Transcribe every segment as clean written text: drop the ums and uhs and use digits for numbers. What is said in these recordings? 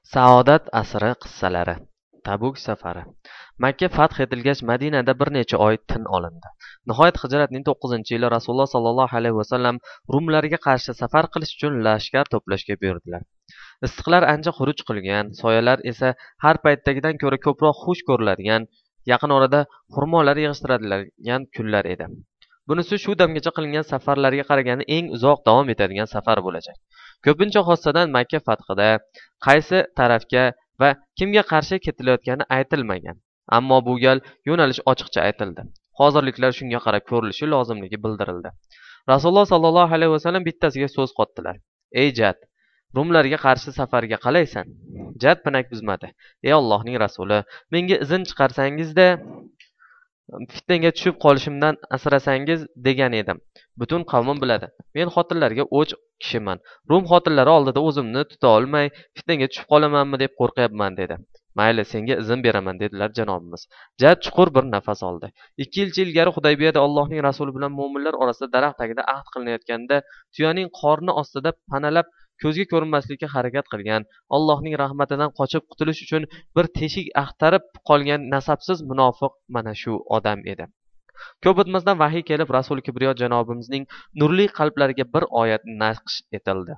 Saodat asri qissalari. Tabuk safari. Makka fath etilgach Madinada bir necha oy tin olindi. Nihoyat Hijratning 9-yili Rasululloh sollallohu alayhi vasallam Rumlarga qarshi safar qilish uchun lashkar to'plashga buyurdilar. Issiqlar ancha xuruj qilgan, soyalar esa har paytdagidan ko'ra ko'proq xush ko'riladigan, yaqin orada xurmolar yig'ishtiradigan kunlar edi. Bunisi shu damgacha qilingan safarlarga qaraganda eng uzoq davom etadigan safar bo'lajak. Ko'pincha xossadan Makka fathida qaysi tarafga va kimga qarshi ketilayotgani aytilmagan. Ammo bu gal yo'nalish ochiqcha aytildi. Hozirliklar shunga qarab ko'rilishi lozimligi bildirildi. Rasululloh sollallohu alayhi vasallam bittasiga so'z qotdilar. Ey Jad, Rumlarga qarshi safarga qalaysan? Jad pinak buzmadi. Ey Allohning rasuli, menga izn chiqarsangizda fitnaga tushib qolishimdan asrasangiz degan edim. Butun qavmim biladi. Men xotinlarga o'ch kishiman. Rum xotinlari oldida o'zimni tuta olmay fitnaga tushib qolamanmi deb qo'rqyapman dedi. Mayli, senga izn beraman dedilar janobimiz. Jad chuqur bir nafas oldi. 2 yilcha ilgari Hudaybiyada Allohning rasuli bilan mu'minlar orasida daraxt tagida ahd qilinayotganda tuyaning qorni ostida panalab ko'zga ko'rinmaslikka harakat qilgan, Allohning rahmatidan qochib qutulish uchun bir teshik axtarib qolgan nasabsiz munofiq mana shu odam edi. Ko'p o'tmasdan vahiy kelib Rasul Kibriyo janobimizning nurli qalblariga bir oyat naqsh etildi.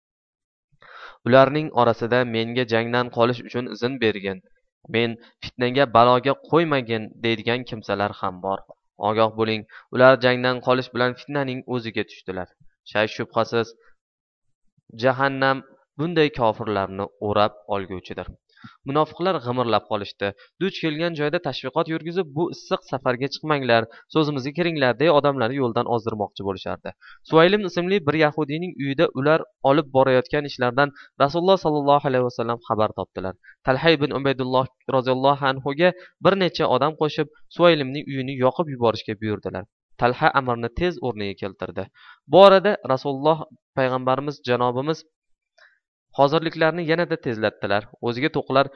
Ularning orasida menga jangdan qolish uchun izn bergin, men fitnaga baloga qo'ymagin deydigan kimsalar ham bor. Ogoh bo'ling, ular jangdan qolish bilan fitnaning o'ziga tushdilar. Shay shubhasiz jahannam bunday kofirlarni o'rab olguvchidir. Munofiqlar g'imirlab qolishdi. Duch kelgan joyda tashviqot yurgizib, bu issiq safarga chiqmanglar, so'zimizga kiringlar deya odamlarni yo'ldan ozdirmoqchi bo'lishardi. Suvaylim ismli bir yahudiyning uyida ular olib borayotgan ishlardan Rasululloh sollallohu alayhi vasallam xabar topdilar. Talha ibn Ubaydulloh roziyallohu anhuga bir necha odam qo'shib Suvaylimning uyini yoqib yuborishga buyurdilar. Talha amrni tez o'rniga keltirdi. Bu orada Rasululloh payg'ambarimiz janobimiz hozirliklarni yanada tezlatdilar. O'ziga to'qlar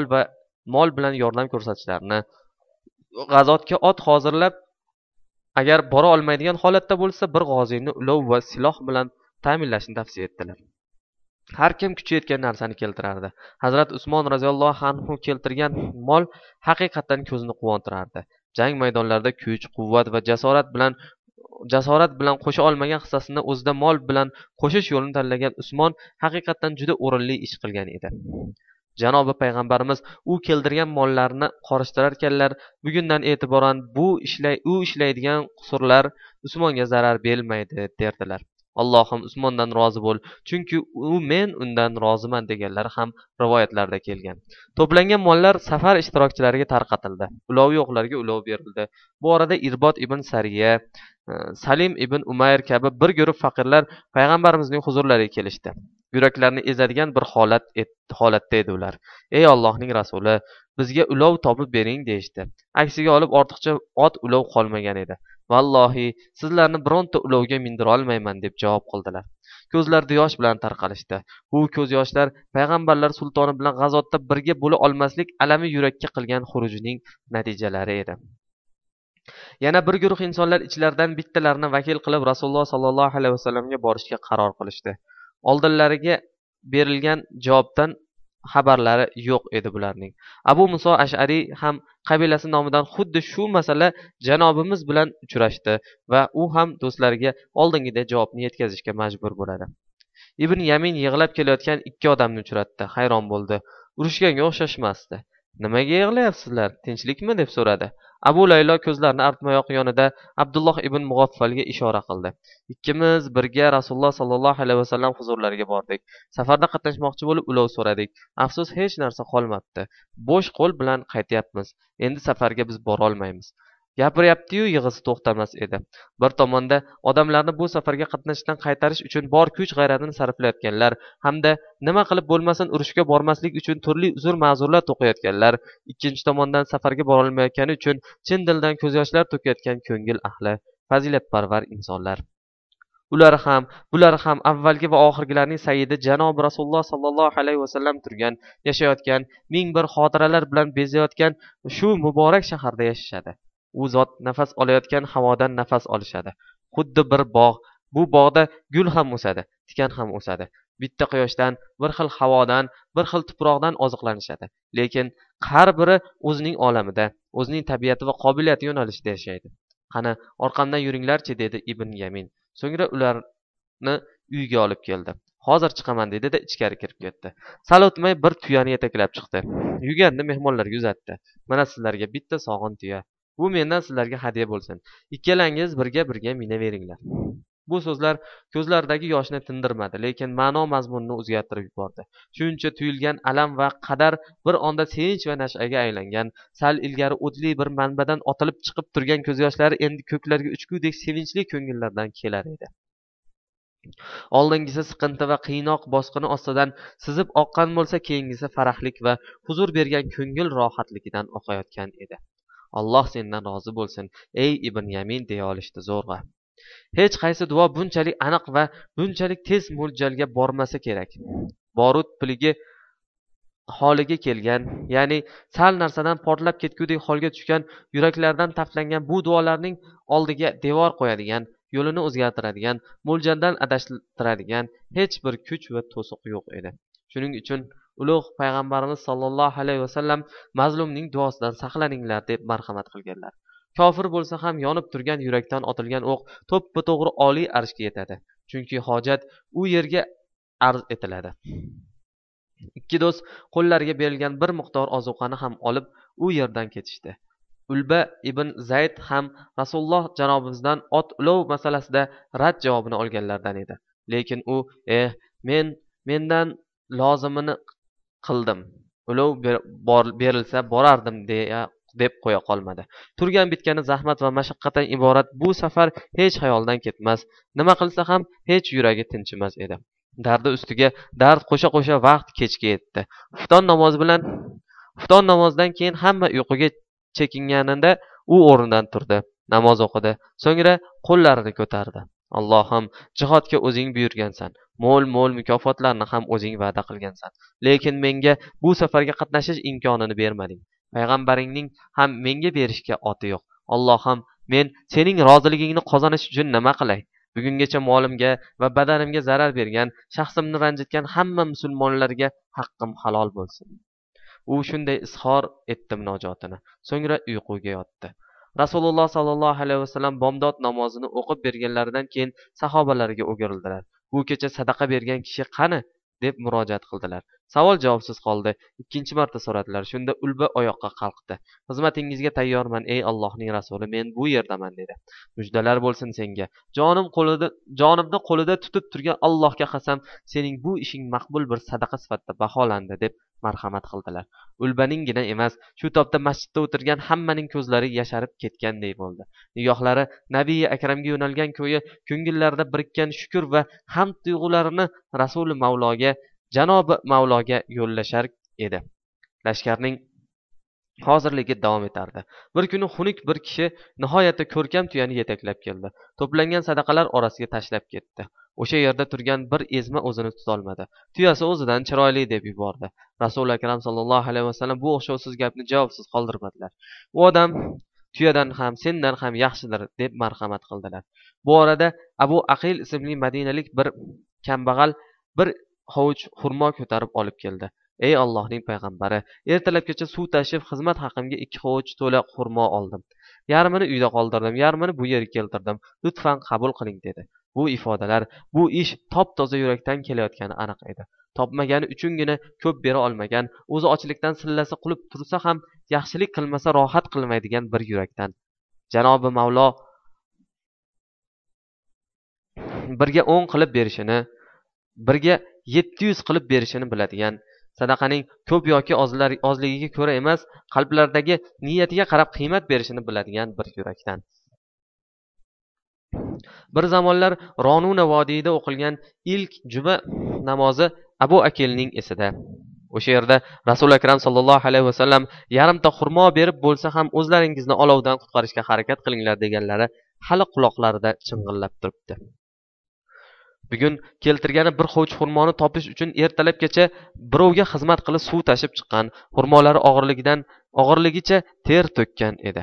mol bilan yordam ko'rsatishlarini, g'azotga ot hozirlab, agar bora olmaydigan holatda bo'lsa, bir g'oziyni ulov va siloh bilan ta'minlashni tavsiya etdilar. Har kim kuchi yetgan narsani keltirardi. Hazrat Usmon roziyallohu anhu keltirgan mol haqiqatan ko'zni quvontirardi. Jang maydonlarida kuch, quvvat va jasorat bilan qo'sha olmagan hissasini o'zida mol bilan qo'shish yo'lini tanlagan Usmon haqiqatan juda o'rinli ish qilgan edi. Janobi payg'ambarimiz u keltirgan mollarni qorishtirarkanlar, bugundan e'tiboran u ishlaydigan qusurlar Usmonga zarar bermaydi derdilar. Allohim Usmondan rozi bo'l, chunki men undan roziman deganlar ham rivoyatlarda kelgan. To'plangan mollar safar ishtirokchilariga tarqatildi. Ulov yo'qlarga ulov berildi. Bu orada Irbod ibn Sariya, Salim ibn Umayr kabi bir guruh faqirlar payg'ambarimizning huzurlariga kelishdi. Yuraklarni ezadigan bir holatda edi ular. Ey Allohning rasuli, bizga ulov topib bering deyishdi. Aksiga olib ortiqcha ot ulov qolmagan edi. Vallohi, sizlarni bironta ulovga mindira olmayman deb javob qildilar. Ko'zlarida yosh bilan tarqalishdi. Bu ko'z yoshlar payg'ambarlar sultoni bilan g'azotda birga bo'la olmaslik alami yurakka qilgan xurujining natijalari edi. Yana bir guruh insonlar ichlaridan bittalarini vakil qilib Rasululloh sollallohu alayhi vasallamga borishga qaror qilishdi. Oldinlariga berilgan javobdan xabarlari yo'q edi bularning. Abu Muso Ash'ari ham qabilasi nomidan xuddi shu masala janobimiz bilan uchrashdi va u ham do'stlariga oldingidek javobni yetkazishga majbur bo'ladi. Ibn Yamin yig'lab kelayotgan ikki odamni uchratdi. Hayron bo'ldi. Urushganga o'xshashmasdi. Nimaga yig'layapsizlar? Tinchlikmi deb so'radi. Abu Laylo ko'zlarini artmayoq yonida Abdulloh ibn Mug'affalga ishora qildi. Ikkimiz birga Rasululloh sollallohu alayhi vasallam huzurlariga bordik. Safarda qatnashmoqchi bo'lib ulov so'radik. Afsus, hech narsa qolmabdi. Bo'sh qo'l bilan qaytyapmiz. Endi safarga biz bora olmaymiz. Gapiryapti-yu, yig'isi to'xtamas edi. Bir tomonda odamlarni bu safarga qatnashdan qaytarish uchun bor kuch-g'ayratini sarflayotganlar hamda nima qilib bo'lmasin urushga bormaslik uchun turli uzr-ma'zurlar to'qiyotganlar, ikkinchi tomondan safarga bora olmayotgani uchun chin dildan ko'z yoshlar to'kayotgan ko'ngil ahli, fazilatparvar insonlar. Bular ham avvalgi va oxirgilarning sayyidi janob Rasululloh sollallohu alayhi vasallam turgan, yashayotgan, ming bir xotiralar bilan bezayotgan shu muborak shaharda yashashadi. U zot nafas olayotgan havodan nafas olishadi. Xuddi bir bog'. Bu bog'da gul ham o'sadi, tikan ham o'sadi. bitta quyoshdan, bir xil havodan, bir xil tuproqdan oziqlanishadi. Lekin har biri o'zining olamida, o'zining tabiati va qobiliyati yo'nalishida yashaydi. Qani, orqamdan yuringlarchi, dedi Ibn Yamin. So'ngra ularni uyga olib keldi. Hozir chiqaman dedi-da ichkari kirib ketdi. Sal o'tmay bir tuyani yetaklab chiqdi. Yuganni mehmonlarga uzatdi. Mana sizlarga bitta sog'in tuya. Bu mendan sizlarga hadya bo'lsin. Ikkalangiz birga minaveringlar. Bu so'zlar ko'zlaridagi yoshni tindirmadi, lekin ma'no mazmunini o'zgartirib yubordi. Shuncha tuyulgan alam va qadar bir onda sevinch va nash'aga aylangan, sal ilgari o'tli bir manbadan otilib chiqib turgan ko'z yoshlari endi ko'klarga uchgudek sevinchli ko'ngillardan kelar edi. Oldingisi siqinti va qiynoq bosqini ostidan sizib oqqan bo'lsa, keyingisi farahlik va huzur bergan ko'ngil rohatligidan oqayotgan edi. Alloh sendan rozi bo'lsin, ey Ibn Yamin, deya olishdi zo'rg'a. Hech qaysi duo bunchalik aniq va bunchalik tez mo'ljalga bormasa kerak. Borut piligi holiga kelgan, ya'ni sal narsadan portlab ketgudek holga tushgan yuraklardan taflangan bu duolarning oldiga devor qo'yadigan, yo'lini o'zgartiradigan, mo'ljaldan adashtiradigan hech bir kuch va to'siq yo'q edi. Shuning uchun ulug' payg'ambarimiz sollallohu alayhi vasallam mazlumning duosidan saqlaninglar deb marhamat qilganlar. Kofir bo'lsa ham yonib turgan yurakdan otilgan o'q to'ppa to'g'ri oliy arshga yetadi. Chunki hojat u yerga arz etiladi. Ikki do'st qo'llariga berilgan bir miqdor ozuqani ham olib u yerdan ketishdi. Ulba ibn Zayd ham Rasululloh janobimizdan ot ulov masalasida rad javobini olganlardan edi. Lekin u mendan lozimini qildim. Ulov berilsa borardim deb qo'ya qolmadi. Turgan bitgani zahmat va mashaqqatdan iborat bu safar hech xayoldan ketmas, nima qilsa ham hech yuragi tinchimas edi. Dardi ustiga dard qo'sha vaqt kechga yetdi. Xufton namozidan keyin hamma uyquga chekinganida u o'rnidan turdi, namoz o'qidi, so'ngra qo'llarini ko'tardi. Allohim, jihodga o'zing buyurgansan, mo'l mukofotlarni ham o'zing va'da qilgansan. Lekin menga bu safarga qatnashish imkonini bermading. Payg'ambaringning ham menga berishga oti yo'q. Allohim, men sening roziligingni qozonish uchun nima qilay? Bugungacha molimga va badanimga zarar bergan, shaxsimni ranjitgan hamma musulmonlarga haqqim halol bo'lsin. U shunday izhor etdi munojotini. So'ngra uyquga yotdi. Rasululloh sallallohu alayhi vasallam bomdod namozini o'qib berganlaridan keyin sahobalariga o'girildilar. Bu kecha sadaqa bergan kishi qani? Deb murojaat qildilar. Savol javobsiz qoldi. Ikkinchi marta so'radilar. Shunda Ulba oyoqqa qalqdi. Xizmatingizga tayyorman, ey Allohning rasuli, men bu yerdaman, dedi. Mujdalar bo'lsin senga. Jonimni qo'lida tutib turgan Allohga qasam, sening bu ishing maqbul bir sadaqa sifatida baholandi, deb marhamat qildilar. Ulbaninggina emas, shu topda masjidda o'tirgan hammaning ko'zlari yasharib ketganday bo'ldi. Nigohlari Nabiy akramga yo'nalgan ko'yi ko'ngillarida birikkan shukr va hamd tuyg'ularini Rasuli Mavloga, Janobi Mavloga yo'llashar edi. Lashkarning hozirligi davom etardi. Bir kuni xunuk bir kishi nihoyatda ko'rkam tuyani yetaklab keldi. To'plangan sadaqalar orasiga tashlab ketdi. O'sha yerda turgan bir ezma o'zini tutolmadi. Tuyasi o'zidan chiroyli deb yubordi. Rasul akram sallallohu alayhi vasallam bu o'xshovsiz gapni javobsiz qoldirmadilar. U odam tuyadan ham, sendan ham yaxshidir deb marhamat qildilar. Bu orada Abu Aqil ismli madinalik bir kambag'al bir hovuch xurmo ko'tarib olib keldi. Ey Allohning payg'ambari, ertalabgacha suv tashib xizmat haqimga 2 hovuch to'la xurmo oldim. Yarmini uyda qoldirdim, yarmini bu yerga keltirdim. Lutfan qabul qiling, dedi. Bu ifodalar, bu ish top-toza yurakdan kelayotgani aniq edi. Topmagani uchungina ko'p bera olmagan, o'zi ochlikdan sillasi qulib tursa ham yaxshilik qilmasa rohat qilmaydigan bir yurakdan. Janobi Mavlo birga 10 qilib berishini, birga 700 qilib berishini biladigan, sadaqaning ko'p yoki ozligiga ko'ra emas, qalblardagi niyatiga qarab qiymat berishini biladigan bir yurakdan. Bir zamonlar Ronuna vodiyida o'qilgan ilk juma namozi Abu Akilning esida. O'sha yerda Rasul akram sallallohu alayhi vasallam yarimta xurmo berib bo'lsa ham o'zlaringizni olovdan qutqarishga harakat qilinglar deganlari hali quloqlarida ching'illab turibdi. Bugun keltirgani bir hovuch xurmoni topish uchun ertalabgacha birovga xizmat qilib suv tashib chiqqan, xurmolari og'irligicha ter to'kkan edi.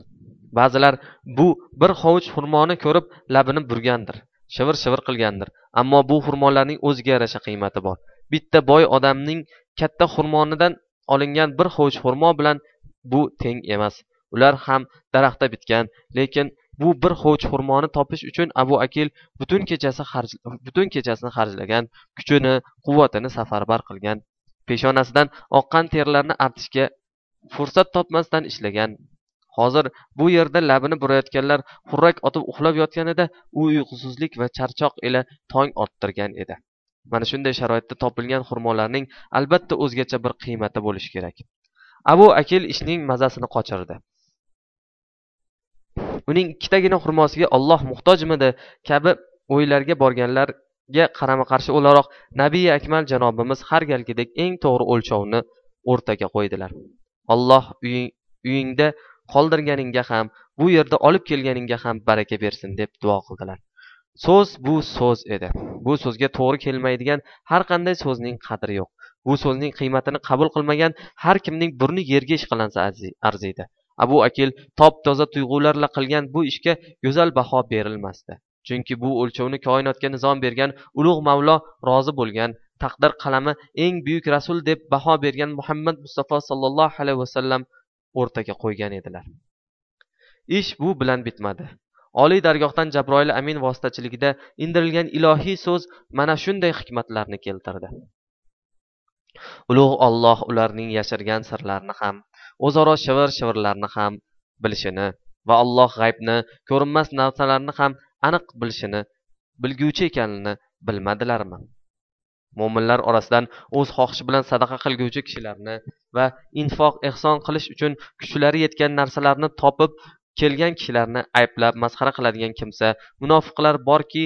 Ba'zilar bu bir hovuch xurmoni ko'rib labini burgandir, shivir-shivir qilgandir. Ammo bu xurmolarning o'ziga yarasha qiymati bor. Bitta boy odamning katta xurmonidan olingan bir hovuch xurmo bilan bu teng emas. Ular ham daraxtda bitgan, lekin bu bir hovuch xurmoni topish uchun Abu Akil butun kechasini xarjlagan, kuchini, quvvatini safarbar qilgan, peshonasidan oqqan terlarni artishga fursat topmasdan ishlagan. Hozir bu yerda labini burayotganlar xurrak otib uxlab yotganida u uyqusizlik va charchoq ila tong ottirgan edi. Mana shunday sharoitda topilgan xurmolarning albatta o'zgacha bir qiymati bo'lishi kerak. Abu Akil ishning mazasini qochirdi. Uning ikkitagina xurmosiga Alloh muhtojmidi kabi o'ylarga borganlarga qarama-qarshi o'laroq Nabiy Akmal janobimiz har galgidek eng to'g'ri o'lchovni o'rtaga qo'ydilar. Alloh uyingda qoldirganingga ham, bu yerda olib kelganingga ham baraka bersin deb duo qildilar. So'z bu so'z edi. Bu so'zga to'g'ri kelmaydigan har qanday so'zning qadri yo'q. Bu so'zning qiymatini qabul qilmagan har kimning burni yerga ishqalansa arziydi. Abu Akil top-toza tuyg'ularla qilgan bu ishga go'zal baho berilmasdi. Chunki bu o'lchovni koinotga nizom bergan ulug' Mavlo rozi bo'lgan, taqdir qalami eng buyuk rasul deb baho bergan Muhammad Mustafa sallallohu alayhi vasallam o'rtaga qo'ygan edilar. Ish bu bilan bitmadi. Oliy dargohdan Jabroil Amin vositachiligida indirilgan ilohiy so'z mana shunday hikmatlarni keltirdi. Ulug' Alloh ularning yashirgan sirlarini ham, o'zaro shivir-shivirlarni ham bilishini va Alloh g'aybni, ko'rinmas narsalarni ham aniq bilishini, bilguvchi ekanini bilmadilarmi? Mo'minlar orasidan o'z xohishi bilan sadaqa qilguvchi kishilarni va infoq ehson qilish uchun kuchlari yetgan narsalarni topib kelgan kishilarni ayblab masxara qiladigan kimsa, munofiqlar borki,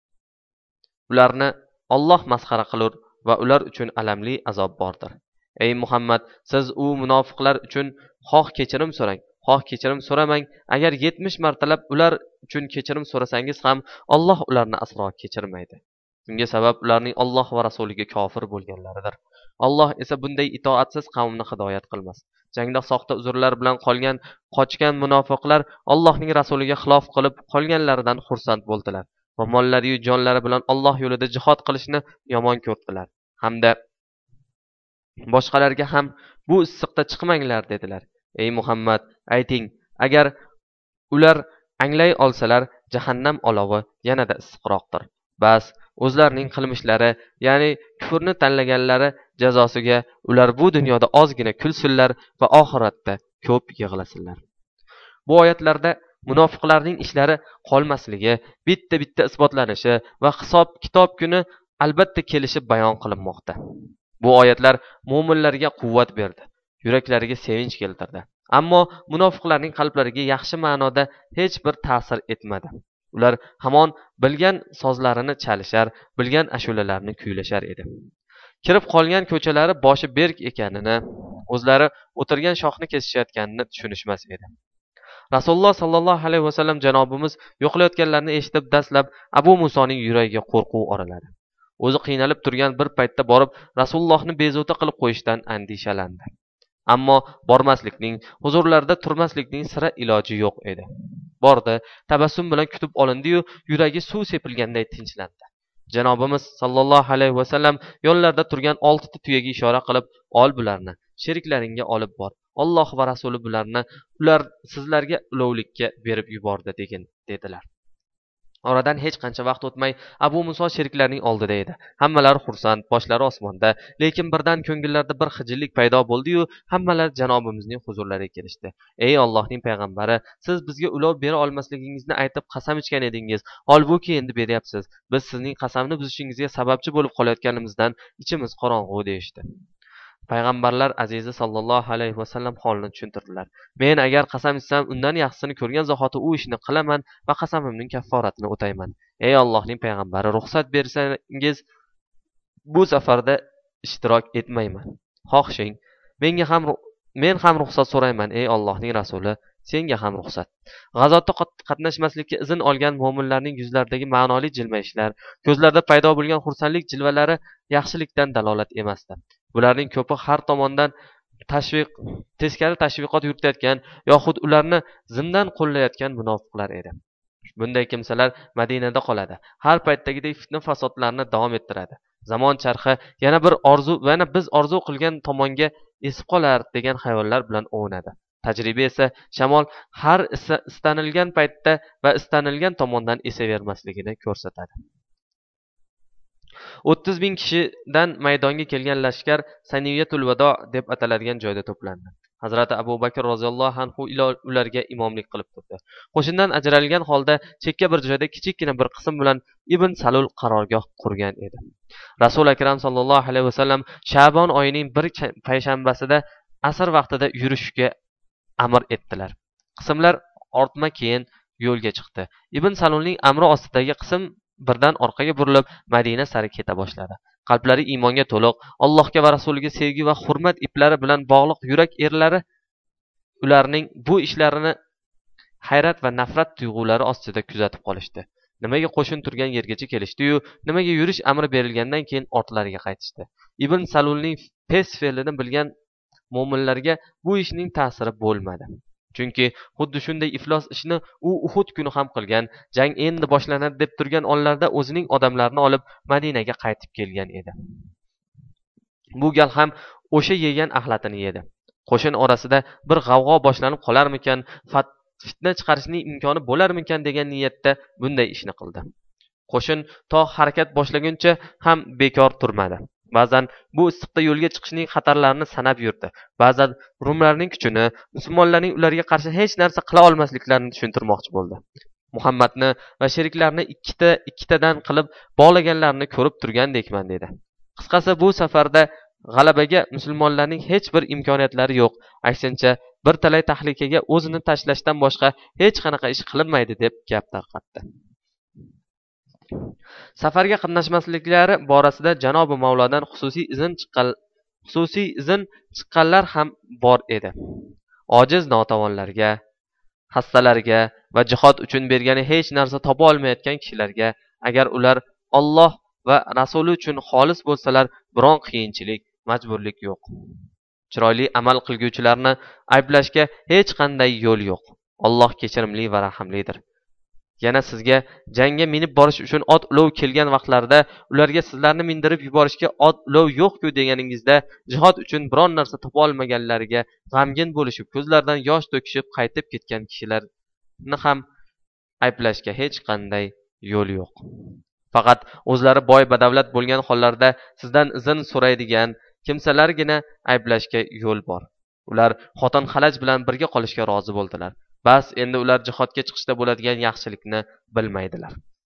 ularni Alloh masxara qilur va ular uchun alamli azob bordir. Ey Muhammad, siz u munofiqlar uchun xoh kechirim so'rang, xoh kechirim so'ramang. Agar 70 martalab ular uchun kechirim so'rasangiz ham Alloh ularni aslo kechirmaydi. Bunga sabab ularning Alloh va rasuliga kofir bo'lganlaridir. Alloh esa bunday itoatsiz qavmni hidoyat qilmas. Jangda soxta uzrlar bilan qochgan munofiqlar Allohning rasuliga xilof qilib qolganlaridan xursand bo'ldilar va mollari yu jonlari bilan Alloh yo'lida jihad qilishni yomon ko'rdilar. Hamda boshqalarga ham bu issiqda chiqmanglar dedilar. Ey Muhammad, ayting, agar ular anglay olsalar, jahannam olovi yanada issiqroqdir. Bas, o'zlarining qilmishlari, ya'ni kufrni tanlaganlari jazosiga ular bu dunyoda ozgina kulsinlar va oxiratda ko'p yig'lasinlar. Bu oyatlarda munofiqlarning ishlari qolmasligi, bitta isbotlanishi va hisob-kitob kuni albatta kelishi bayon qilinmoqda. Bu oyatlar mo'minlarga quvvat berdi, yuraklariga sevinch keltirdi. Ammo munofiqlarning qalblariga yaxshi ma'noda hech bir ta'sir etmadi. Ular hamon bilgan sozlarini chalishar, bilgan ashulalarni kuylashar edi. Kirib qolgan ko'chalari boshi berk ekanini, o'zlari o'tirgan shoxni kesishayotganini tushunishmas edi. Rasululloh sallallohu alayhi vasallam janobimiz yo'qlayotganlarni eshitib dastlab Abu Musoning yuragiga qo'rquv oraladi. O'zi qiynalib turgan bir paytda borib Rasulullohni bezovta qilib qo'yishdan andishalandi. Ammo bormaslikning, huzurlarida turmaslikning sira iloji yo'q edi. Bordi, tabassum bilan kutib olindi-yu, yuragi suv sepilganday tinchlandi. Janobimiz sallallohu alayhi vasallam yonlarida turgan 6 ta tuyaga ishora qilib, ol bularni, sheriklaringga olib bor. Alloh va rasuli ular sizlarga ulovlikka berib yubordi dedilar. Oradan hech qancha vaqt o'tmay Abu Muso sheriklarining oldida edi. Hammalari xursand, boshlari osmonda, lekin birdan ko'ngillarida bir xijillik paydo bo'ldi-yu, hammalar janobimizning huzurlariga kelishdi. Ey Allohning payg'ambari, siz bizga ulov bera olmasligingizni aytib qasam ichgan edingiz. Holbuki endi beryapsiz. Biz sizning qasamni buzishingizga sababchi bo'lib qolayotganimizdan ichimiz qorong'u deyishdi. Payg'ambarlar azizi sallallohu alayhi vasallam holini tushuntirdilar. Men agar qasam ichsam, undan yaxshisini ko'rgan zahoti u ishni qilaman va qasamimning kafforatini o'tayman. Ey Allohning payg'ambari, ruxsat bersangiz, bu safarda ishtirok etmayman. Xohishing, men ham ruxsat so'rayman. Ey Allohning rasuli, senga ham ruxsat. G'azotda qatnashmaslikka izn olgan mo'minlarning yuzlaridagi ma'noli jilmayishlar, ko'zlarida paydo bo'lgan xursandlik jilvalari yaxshilikdan dalolat emasdi. Bularning ko'pi har tomondan teskari tashviqot yuritayotgan yoxud ularni zimdan qo'llayotgan munofiqlar edi. Bunday kimsalar Madinada qoladi. Har paytdagidek fitna fasodlarni davom ettiradi. Zamon charxi yana biz orzu qilgan tomonga esib qolar degan xayollar bilan ovunadi. Tajriba esa shamol har istanilgan paytda va istanilgan tomondan esavermasligini ko'rsatadi. 30 ming kishidan maydonga kelgan lashkar Saniyatul Vado deb ataladigan joyda to'plandi. Hazrati Abu Bakr roziyallohu anhu ularga imomlik qilib turdi. Qo'shindan ajralgan holda chekka bir joyda kichikgina bir qism bilan Ibn Salul qarorgoh qurgan edi. Rasul akram sallallohu alayhi vasallam Sha'bon oyining bir payshanbasida asr vaqtida yurishga amr etdilar. Qismlar ortma keyin yo'lga chiqdi. Ibn Salulning amri ostidagi qism birdan orqaga burilib Madina sari keta boshladi. Qalblari iymonga to'liq, Allohga va rasuliga sevgi va hurmat iplari bilan bog'liq yurak erlari ularning bu ishlarini hayrat va nafrat tuyg'ulari ostida kuzatib qolishdi. Nimaga qo'shin turgan yergacha kelishdi-yu, nimaga yurish amri berilgandan keyin ortlariga qaytishdi. Ibn Salulning pes fe'lini bilgan mo'minlarga bu ishning ta'siri bo'lmadi. Chunki xuddi shunday iflos ishni u Uhud kuni ham qilgan, jang endi boshlanadi deb turgan onlarda o'zining odamlarini olib Madinaga qaytib kelgan edi. Bu gal ham o'sha yegan axlatini yedi. Qo'shin orasida bir g'avg'o boshlanib qolarmikan, fitna chiqarishning imkoni bo'larmikan degan niyatda bunday ishni qildi. Qo'shin to harakat boshlaguncha ham bekor turmadi. Ba'zan bu issiqda yo'lga chiqishning xatarlarini sanab yurdi. Ba'zan rumlarning kuchini, musulmonlarning ularga qarshi hech narsa qila olmasliklarini tushuntirmoqchi bo'ldi. Muhammadni va sheriklarini ikkitadan qilib bog'laganlarini ko'rib turgandekman dedi. Qisqasi bu safarda g'alabaga musulmonlarning hech bir imkoniyatlari yo'q. Aksincha bir talay tahlikaga o'zini tashlashdan boshqa hech qanaqa ish qilinmaydi deb gap tarqatdi. Safarga qatnashmasliklari borasida Janobi Mavlodan xususiy izn chiqqanlar ham bor edi. Ojiz notavonlarga, xastalarga va jihod uchun bergani hech narsa topa olmayotgan kishilarga agar ular Alloh va rasuli uchun xolis bo'lsalar, biron qiyinchilik, majburlik yo'q. Chiroyli amal qilguvchilarni ayblashga hech qanday yo'l yo'q. Alloh kechirimli va rahimlidir. Yana sizga jangga minib borish uchun ot ulov kelgan vaqtlarda ularga sizlarni mindirib yuborishga ot ulov yo'q-ku deganingizda jihod uchun biron narsa topa olmaganlariga g'amgin bo'lishib, ko'zlaridan yosh to'kishib qaytib ketgan kishilarni ham ayblashga hech qanday yo'l yo'q. Faqat o'zlari boy badavlat bo'lgan hollarda sizdan izn so'raydigan kimsalargina ayblashga yo'l bor. Ular xotin xalaj bilan birga qolishga rozi bo'ldilar. Bas endi ular jihodga chiqishda bo'ladigan yaxshilikni bilmaydilar.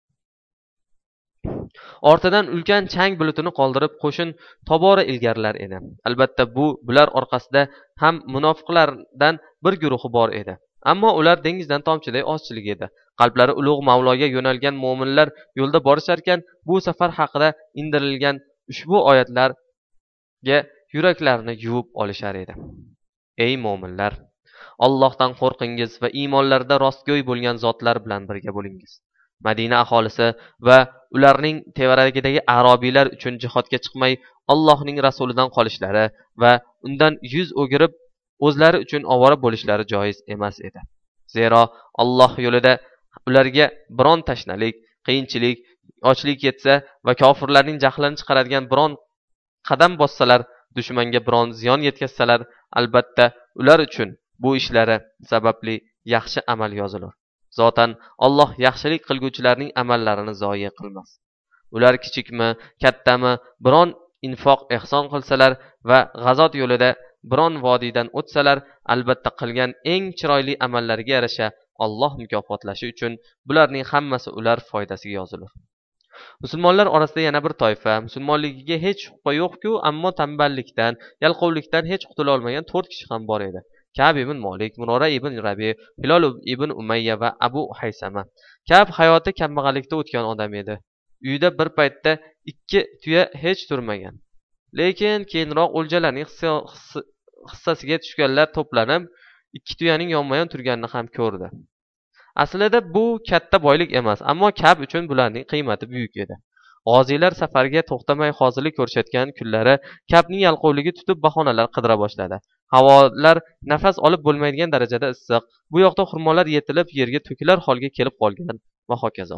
Ortidan ulkan chang bulutini qoldirib qo'shin tobora ilgarilar edi. Albatta bular orqasida ham munofiqlardan bir guruhi bor edi. Ammo ular dengizdan tomchiday ozchilik edi. Qalblari ulug' Mavloga yo'nalgan mo'minlar yo'lda borisharkan, bu safar haqida indirilgan ushbu oyatlarga yuraklarini yuvib olishar edi. Ey mo'minlar, Allohdan qo'rqingiz va iymonlarida rostgo'y bo'lgan zotlar bilan birga bo'lingiz. Madina aholisi va ularning tevaragidagi arobiylar uchun jihodga chiqmay Allohning rasulidan qolishlari va undan yuz o'girib o'zlari uchun ovora bo'lishlari joiz emas edi. Zero Alloh yo'lida ularga biron tashnalik, qiyinchilik, ochlik yetsa va kofirlarning jahlini chiqaradigan biron qadam bossalar, dushmanga biron ziyon yetkazsalar, albatta ular uchun bu ishlari sababli yaxshi amal yozilur. Zotan Alloh yaxshilik qilguvchilarning amallarini zoya qilmas. Ular kichikmi, kattami, biron infoq ehson qilsalar va g'azot yo'lida biron vodiydan o'tsalar, albatta qilgan eng chiroyli amallariga yarasha Alloh mukofotlashi uchun bularning hammasi ular foydasiga yozilur. Musulmonlar orasida yana bir toifa, musulmonligiga hech shubha yo'q-ku, ammo tanballikdan, yalqovlikdan hech qutula olmagan 4 kishi ham bor edi. Ka'b ibn Malik, Murora ibn Rabi, Hilol ibn Umayya va Abu Haysama. Ka'b hayoti kambag'allikda o'tgan odam edi. Uyida bir paytda 2 tuya hech turmagan. Lekin keyinroq o'ljalarning hissasiga tushganlar to'planib 2 tuyaning yonma-yon turganini ham ko'rdi. Aslida bu katta boylik emas, ammo Ka'b uchun bularning qiymati buyuk edi. g'oziylar safarga to'xtamay hozirlik ko'rishayotgan kunlari Ka'bning yalqovligi tutib bahonalar qidira boshladi. Havolar nafas olib bo'lmaydigan darajada issiq, bu yoqda xurmolar yetilib yerga to'kilar holga kelib qolgan va hokazo.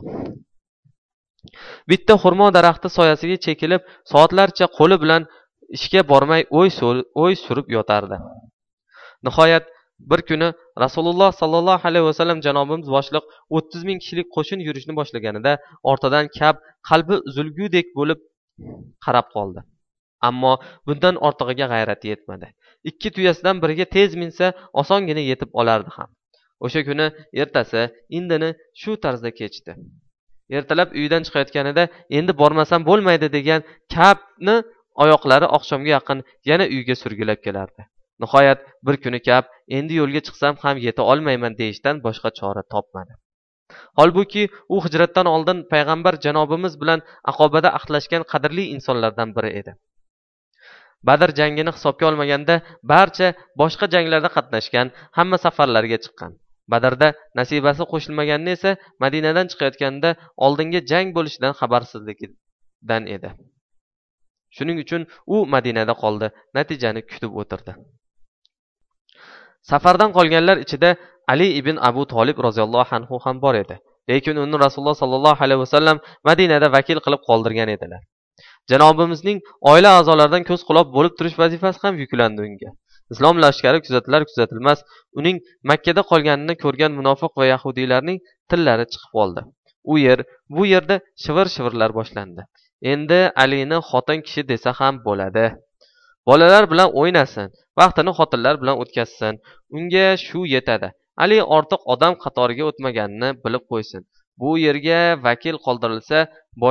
Bitta xurmo daraxti soyasiga chekilib, soatlarcha qo'li bilan ishga bormay o'y surib yotardi. Nihoyat bir kuni Rasululloh sallallohu alayhi vasallam janobimiz boshliq 30 ming kishilik qo'shin yurishni boshlaganida ortadan Ka'b qalbi uzilgudek bo'lib qarab qoldi. Ammo bundan ortig'iga g'ayrati yetmadi. Ikki tuyasidan biriga tez minsa, osongina yetib olardi ham. O'sha kuni ertasi indini shu tarzda kechdi. Ertalab uyidan chiqayotganida endi bormasam bo'lmaydi degan Ka'bni oyoqlari oqshomga yaqin yana uyga surgilab kelardi. Nihoyat bir kuni Ka'b endi yo'lga chiqsam ham yeta olmayman deyishdan boshqa chora topmadi. Holbuki u hijratdan oldin payg'ambar janobimiz bilan Aqobada ahdlashgan qadrli insonlardan biri edi. Badr jangini hisobga olmaganda barcha boshqa janglarda qatnashgan, hamma safarlarga chiqqan. Badrda nasibasi qo'shilmaganini esa Madinadan chiqayotganda oldinga jang bo'lishidan xabarsizligidan edi. Shuning uchun u Madinada qoldi, natijani kutib o'tirdi. Safardan qolganlar ichida Ali ibn Abu Talib roziyallohu anhu ham bor edi. Lekin uni Rasululloh sallallohu alayhi vasallam Madinada vakil qilib qoldirgan edilar. Janobimizning oila a'zolaridan ko'z quloq bo'lib turish vazifasi ham yuklandi unga. Islom lashkari kuzatilmas uning Makka da qolganini ko'rgan munofiq va yahudiylarning tillari chiqib qoldi. Bu yerda shivir-shivirlar boshlandi. Endi Alini xotin kishi desa ham bo'ladi. Bolalar bilan o'ynasin, vaqtini xotinlar bilan o'tkazsin. Unga shu yetadi. Ali ortiq odam qatoriga o'tmaganini bilib qo'ysin. Bu yerga vakil qoldirilsa,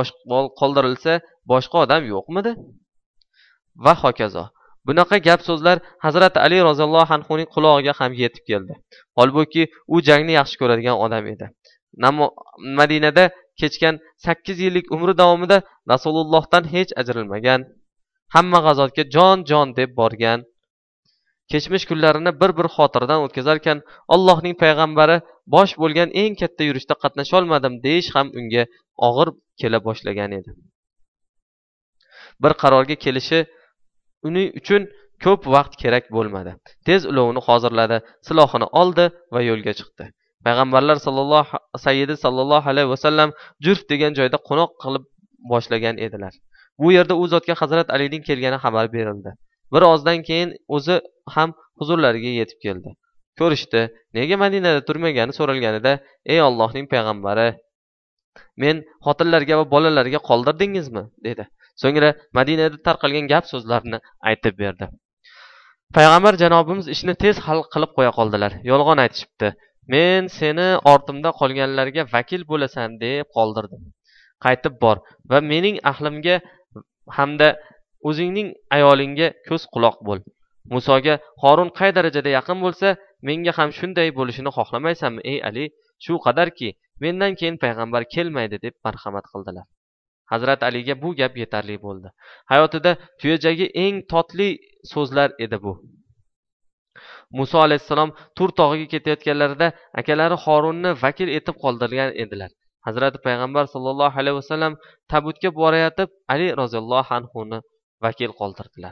boshqa odam yo'qmidi? Va hokazo. Bunaqa gap so'zlar Hazrat Ali roziyallohu anhuning qulog'iga ham yetib keldi. Holbuki u jangni yaxshi ko'radigan odam edi. Madinada kechgan 8 yillik umri davomida Rasulullohdan hech ajrilmagan, hamma g'azotga jon deb borgan. Kechmish kunlarini bir xotiradan o'tkazarkan, Allohning payg'ambari bosh bo'lgan eng katta yurishda qatnasha olmadim deyish ham unga og'ir kela boshlagan edi. Bir qarorga kelishi uning uchun ko'p vaqt kerak bo'lmadi. Tez ulovini hozirladi, silohini oldi va yo'lga chiqdi. Payg'ambarlar sallallohu alayhi vasallam Jurf degan joyda qo'noq qilib boshlagan edilar. Bu yerda u zotga Hazrat Alining kelgani xabar berildi. Bir ozdan keyin o'zi ham huzurlariga yetib keldi. Ko'rishdi. Nega Madinada turmagani so'ralganida, "Ey Allohning payg'ambari, men xotinlarga va bolalarga qoldirdingizmi?" dedi. So'ngra Madinada tarqalgan gap so'zlarni aytib berdi. Payg'ambar janobimiz ishni tez hal qilib qo'ya qoldilar. Yolg'on aytishibdi. Men seni ortimda qolganlarga vakil bo'lasan deb qoldirdim. Qaytib bor va mening ahlimga hamda o'zingning ayolingga ko'z quloq bo'l. Musoga Horun qay darajada yaqin bo'lsa, menga ham shunday bo'lishini xohlamaysanmi, ey Ali? Shu qadarki, mendan keyin payg'ambar kelmaydi deb marhamat qildilar. Hazrat Aliga bu gap yetarli bo'ldi. Hayotida tuyajagi eng totli so'zlar edi bu. Muso alayhissalom Tur tog'iga ketayotganlarida akalari Horunni vakil etib qoldirgan edilar. Hazrati payg'ambar sallallohu alayhi vasallam Tabutga borayotib Ali roziyallohu anhuni vakil qoldirdilar.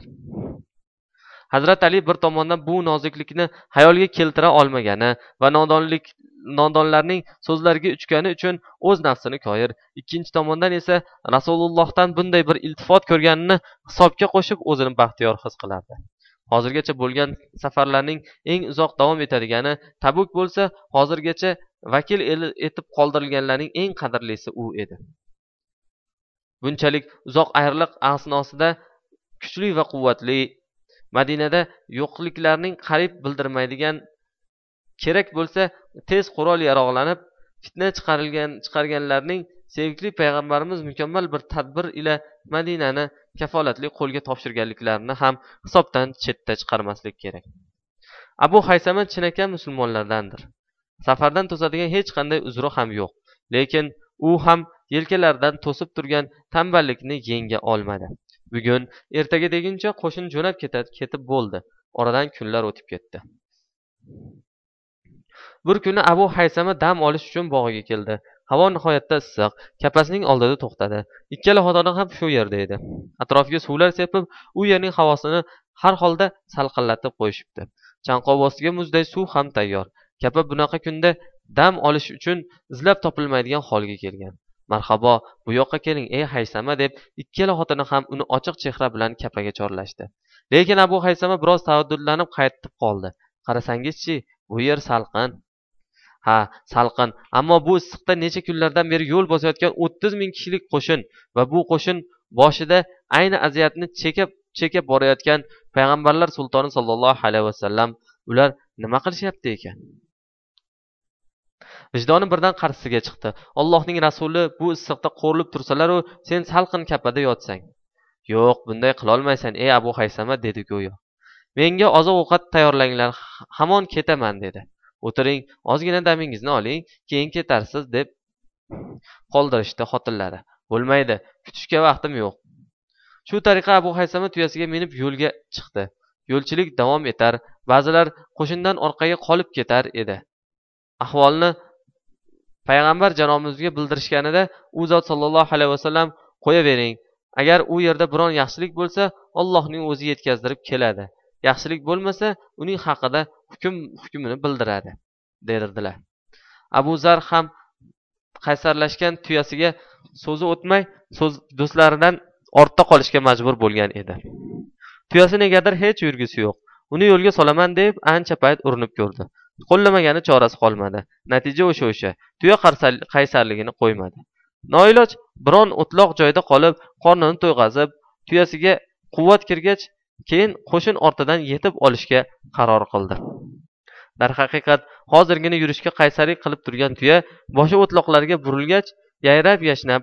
Hazrat Ali bir tomondan bu noziklikni hayolga keltira olmagani va nodonlarning so'zlariga uchgani uchun o'z nafsini koyir, ikkinchi tomondan esa Rasulullohdan bunday bir iltifot ko'rganini hisobga qo'shib o'zini baxtiyor his qilardi. Hozirgacha bo'lgan safarlarning eng uzoq davom etadigani Tabuk bo'lsa, hozirgacha vakil etib qoldirilganlarning eng qadrlisi u edi. Bunchalik uzoq ayriliq asnosida kuchli va quvvatli Madinada yo'qliklarning qarib bildirmaydigan, kerak bo'lsa tez qurol yarog'lanib fitna chiqarganlarning sevgili payg'ambarimiz mukammal bir tadbir ila Madinani kafolatli qo'lga topshirganliklarini ham hisobdan chetda chiqarmaslik kerak. Abu Haysama chinakam musulmonlardandir. Safardan to'sadigan hech qanday uzri ham yo'q. Lekin u ham yelkalaridan to'sib turgan tanballikni yenga olmadi. Bugun ertaga deguncha qo'shin jo'nab ketib bo'ldi. Oradan kunlar o'tib ketdi. Bir kuni Abu Haysama dam olish uchun bog'iga keldi. Havo nihoyatda issiq. Kapasining oldida to'xtadi. Ikkala xodoni ham shu yerda edi. Atrofiga suvlar sepib, u yerning havosini har holda salqinlatib qo'yishibdi. Chanqov ostiga muzday suv ham tayyor. Kapa bunaqa kunda dam olish uchun izlab topilmaydigan holga kelgan. Marhabo, bu yoqqa keling, ey Haysama deb ikkala xotini ham uni ochiq chehra bilan kapaga chorlashdi. Lekin Abu Haysama biroz tavaddudlanib qaytib qoldi. Qarasangizchi, bu yer salqin. Ha, salqin. Ammo bu issiqda necha kunlardan beri yo'l bosayotgan 30 ming kishilik qo'shin va bu qo'shin boshida ayni aziyatni chekib borayotgan payg'ambarlar sultoni sallallohu alayhi vasallam ular nima qilishyapti ekan? Vijdoni birdan qarshisiga chiqdi. Allohning rasuli bu issiqda qo'rilib tursalar-u, sen salqin kapada yotsang. Yo'q, bunday qila olmaysan, ey Abu Haysama dedi go'yo. Menga oziq-ovqat tayyorlanglar, hamon ketaman dedi. O'tiring, ozgina damingizni oling, keyin ketarsiz deb qoldirishdi xotinlari. Bo'lmaydi, kutishga vaqtim yo'q. Shu tariqa Abu Haysama tuyasiga minib yo'lga chiqdi. Yo'lchilik davom etar, ba'zilar qo'shindan orqaga qolib ketar edi. Ahvolni payg'ambar janobimizga bildirishganida u zot sallallohu alayhi vasallam qo'yavering. Agar u yerda biron yaxshilik bo'lsa, Allohning o'zi yetkazdirib keladi. Yaxshilik bo'lmasa, uning haqida hukmini bildiradi, derdilar. Abu Zar ham qaysarlashgan tuyasiga so'zi o'tmay, do'stlaridan ortda qolishga majbur bo'lgan edi. Tuyasi negadir hech yurgisi yo'q. Uni yo'lga solaman deb ancha payt urinib ko'rdi. Qo'llamagani chorasi qolmadi. Natija o'sha. Tuya qaysarligini qo'ymadi. Noiloj biron o'tloq joyda qolib, qornini to'yg'azib, tuyasiga quvvat kirgach, keyin qo'shin ortidan yetib olishga qaror qildi. Darhaqiqat, hozirgina yurishga qaysarlik qilib turgan tuya boshi o'tloqlarga burilgach, yayrab-yashnab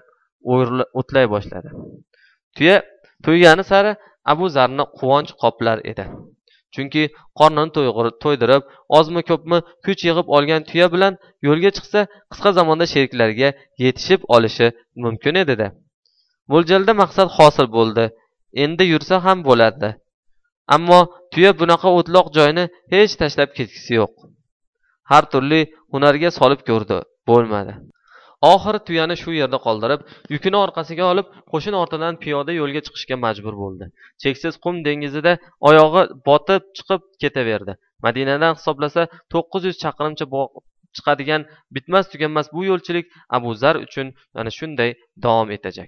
o'tlay boshladi. Tuya to'ygani sari Abu Zarni quvonch qoplar edi. Chunki qornini to'ydirib, ozmi ko'pmi kuch yig'ib olgan tuya bilan yo'lga chiqsa, qisqa zamonda sheriklariga yetishib olishi mumkin edi-da. Mo'ljalda maqsad hosil bo'ldi. Endi yursa ham bo'ladi. Ammo tuya bunaqa o'tloq joyni hech tashlab ketgisi yo'q. Har turli hunarga solib ko'rdi, bo'lmadi. Oxiri tuyani shu yerda qoldirib, yukini orqasiga olib, qo'shin ortidan piyoda yo'lga chiqishga majbur bo'ldi. Cheksiz qum dengizida oyog'i botib chiqib ketaverdi. Madinadan hisoblasa 900 chaqirimcha chiqadigan bitmas tuganmas bu yo'lchilik Abu Zar uchun yana shunday davom etajak.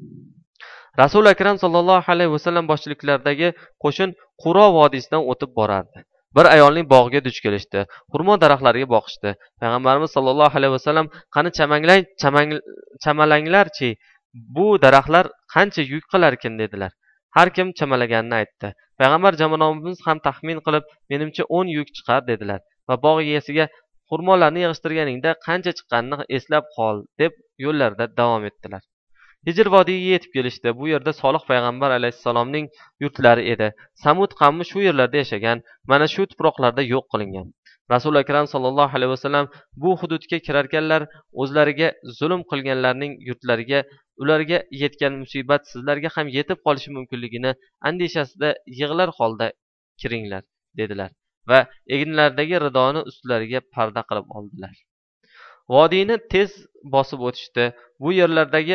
Rasul akram sallallohu alayhi vasallam boshchiliklaridagi qo'shin Quro vodiysidan o'tib borardi. Bir ayolning bog'iga duch kelishdi. Xurmo daraxtlariga boqishdi. Payg'ambarimiz sallallohu alayhi vasallam qani chamalanglarchi, bu daraxtlar qancha yuk qilarkin dedilar. Har kim chamalaganini aytdi. Payg'ambar janobimiz ham taxmin qilib, menimcha 10 yuk chiqar dedilar va bog' egasiga xurmolarni yig'ishtirganingda qancha chiqqanini eslab qol deb yo'llarida davom etdilar. Hijr vodiyiga yetib kelishdi. Bu yerda Solih payg'ambar alayhisalomning yurtlari edi. Samud qavmi shu yerlarda yashagan, mana shu tuproqlarda yo'q qilingan. Rasul akram sallallohu alayhi vasallam bu hududga kirarkanlar o'zlariga zulm qilganlarning yurtlariga, ularga yetgan musibat sizlarga ham yetib qolishi mumkinligini andishasida yig'lar holda kiringlar dedilar va egnlaridagi ridoni ustlariga parda qilib oldilar. Vodiyni tez bosib o'tishdi. Bu yerlardagi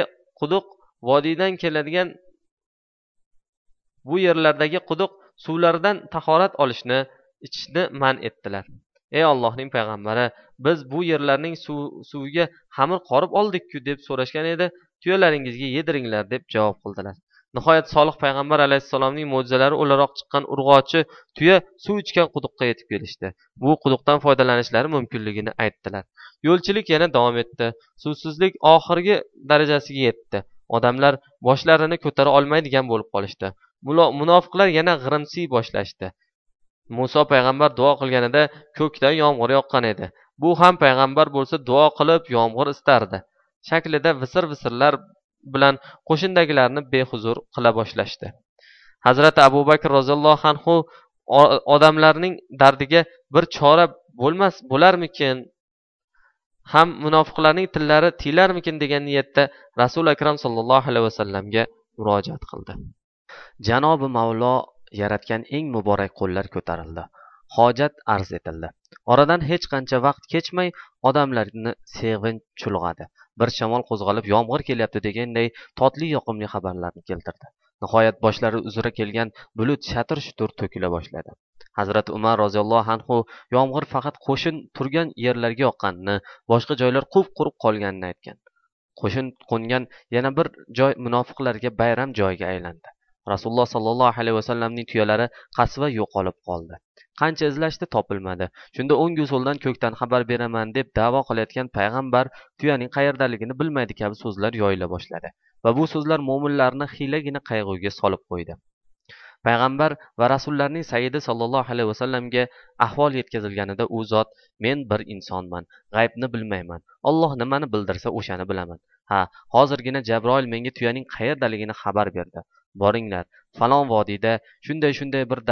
quduq suvlaridan tahorat olishni, ichishni man etdilar. Ey Allohning payg'ambari, biz bu yerlarning suviga xamir qorib oldik-ku deb so'rashgan edi. Tuyalaringizga yediringlar deb javob qildilar. Nihoyat Solih payg'ambar alayhisalomning mo'jizalari o'laroq chiqqan urg'ochi tuya suv ichgan quduqqa yetib kelishdi. Bu quduqdan foydalanishlari mumkinligini aytdilar. Yo'lchilik yana davom etdi. Suvsizlik oxirgi darajasiga yetdi. Odamlar boshlarini ko'tara olmaydigan bo'lib qolishdi. Munofiqlar yana g'irimsiy boshlashdi. Musa payg'ambar duo qilganida ko'kdan yomg'ir yoqqan edi. Bu ham payg'ambar bo'lsa duo qilib yomg'ir istardi. Shaklida visir-visirlar bilan qo'shindagilarni behuzur qila boshlashdi. Hazrati Abu Bakr roziyallohu anhu odamlarning dardiga bir chora bo'larmikin? Ham munofiqlarning tillari tiylarmikin degan niyatda Rasul akram sallallohu alayhi vasallamga murojaat qildi. Janobi Mavlo yaratgan eng muborak qo'llar ko'tarildi. Hojat arz etildi. Oradan hech qancha vaqt kechmay odamlarni sevinch chulg'adi. bir shamol qo'zg'alib yomg'ir kelyapti deganday totli yoqimli xabarlarni keltirdi. Nihoyat boshlari uzra kelgan bulut shatir shutur to'kila boshladi. Hazrati umar roziyallohu anhu yomg'ir faqat qo'shin turgan yerlarga yoqqanini, boshqa joylar quv qurib qolganini aytgan. Qo'shin qo'ngan yana bir joy munofiqlarga bayram joyiga aylandi. Rasululloh sollallohu alayhi vasallamning tuyalari qasva yo'qolib qoldi. Qancha izlashdi topilmadi. Shunda o'ng so'ldan ko'kdan xabar beraman deb da'vo qilayotgan payg'ambar tuyaning qayerdaligini bilmaydi kabi so'zlar yoyila boshladi va bu so'zlar mo'minlarni hiylagina qayg'uga solib qo'ydi. Payg'ambar va rasullarning sayyidi sollallohu alayhi vasallamga ahvol yetkazilganida u zot men bir insonman, g'aybni bilmayman. Alloh nimani bildirsa o'shani bilaman. Ha, hozirgina Jabroil menga tuyaning qayerdaligini xabar berdi. Boringlar, falon vodiyda shunday bir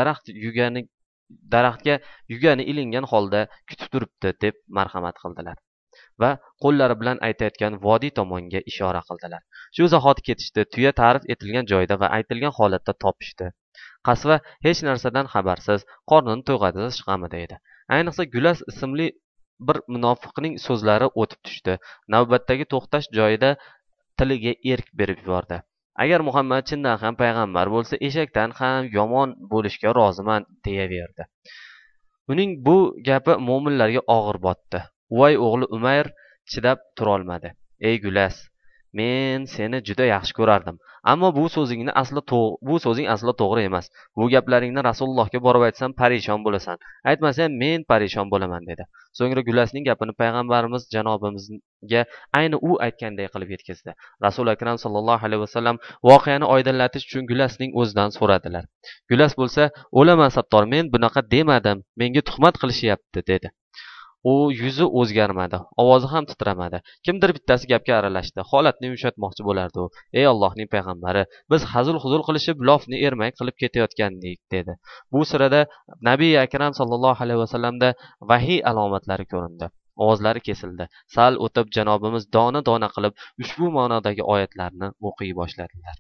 daraxtga yugani ilingan holda kutib turibdi deb marhamat qildilar va qo'llari bilan aytayotgan vodiy tomonga ishora qildilar. Shu zahoti ketishdi, tuya ta'rif etilgan joyda va aytilgan holatda topishdi. Qasva hech narsadan xabarsiz, qornini to'yg'azish g'amida edi. Ayniqsa Gulas ismli bir munofiqning so'zlari o'tib tushdi. Navbatdagi to'xtash joyida tiliga erk berib yubordi. Agar Muhammad chindan ham payg'ambar bo'lsa, eshakdan ham yomon bo'lishga roziman deyaverdi. Uning bu gapi mo'minlarga og'ir botdi. Uvay o'g'li Umayr chidab turolmadi. Ey Gulas, men seni juda yaxshi ko'rardim, ammo bu so'zing aslo to'g'ri emas. Bu gaplaringni Rasulullohga borib aytsam parishon bo'lasan. Aytmasam men parishon bo'laman dedi. So'ngra Gulasning gapini payg'ambarimiz janobimizga ayni u aytganday qilib yetkazdi. Rasul akram sallallohu alayhi vasallam voqeani oydinlatish uchun Gulasning o'zidan so'radilar. Gulas bo'lsa, o'laman Sattor, men bunaqa demadim, menga tuhmat qilishyapti dedi. U yuzi o'zgarmadi, ovozi ham titramadi. Kimdir bittasi gapga aralashdi. Holatni yumshatmoqchi bo'lardi u. Ey Allohning payg'ambari, biz hazil-huzul qilishib lofni ermak qilib ketayotgandik dedi. Bu sirada Nabiy akram sallallohu alayhi vasallamda vahiy alomatlari ko'rindi. Ovozlari kesildi. Sal o'tib janobimiz dona-dona qilib ushbu ma'nodagi oyatlarni o'qiy boshladilar.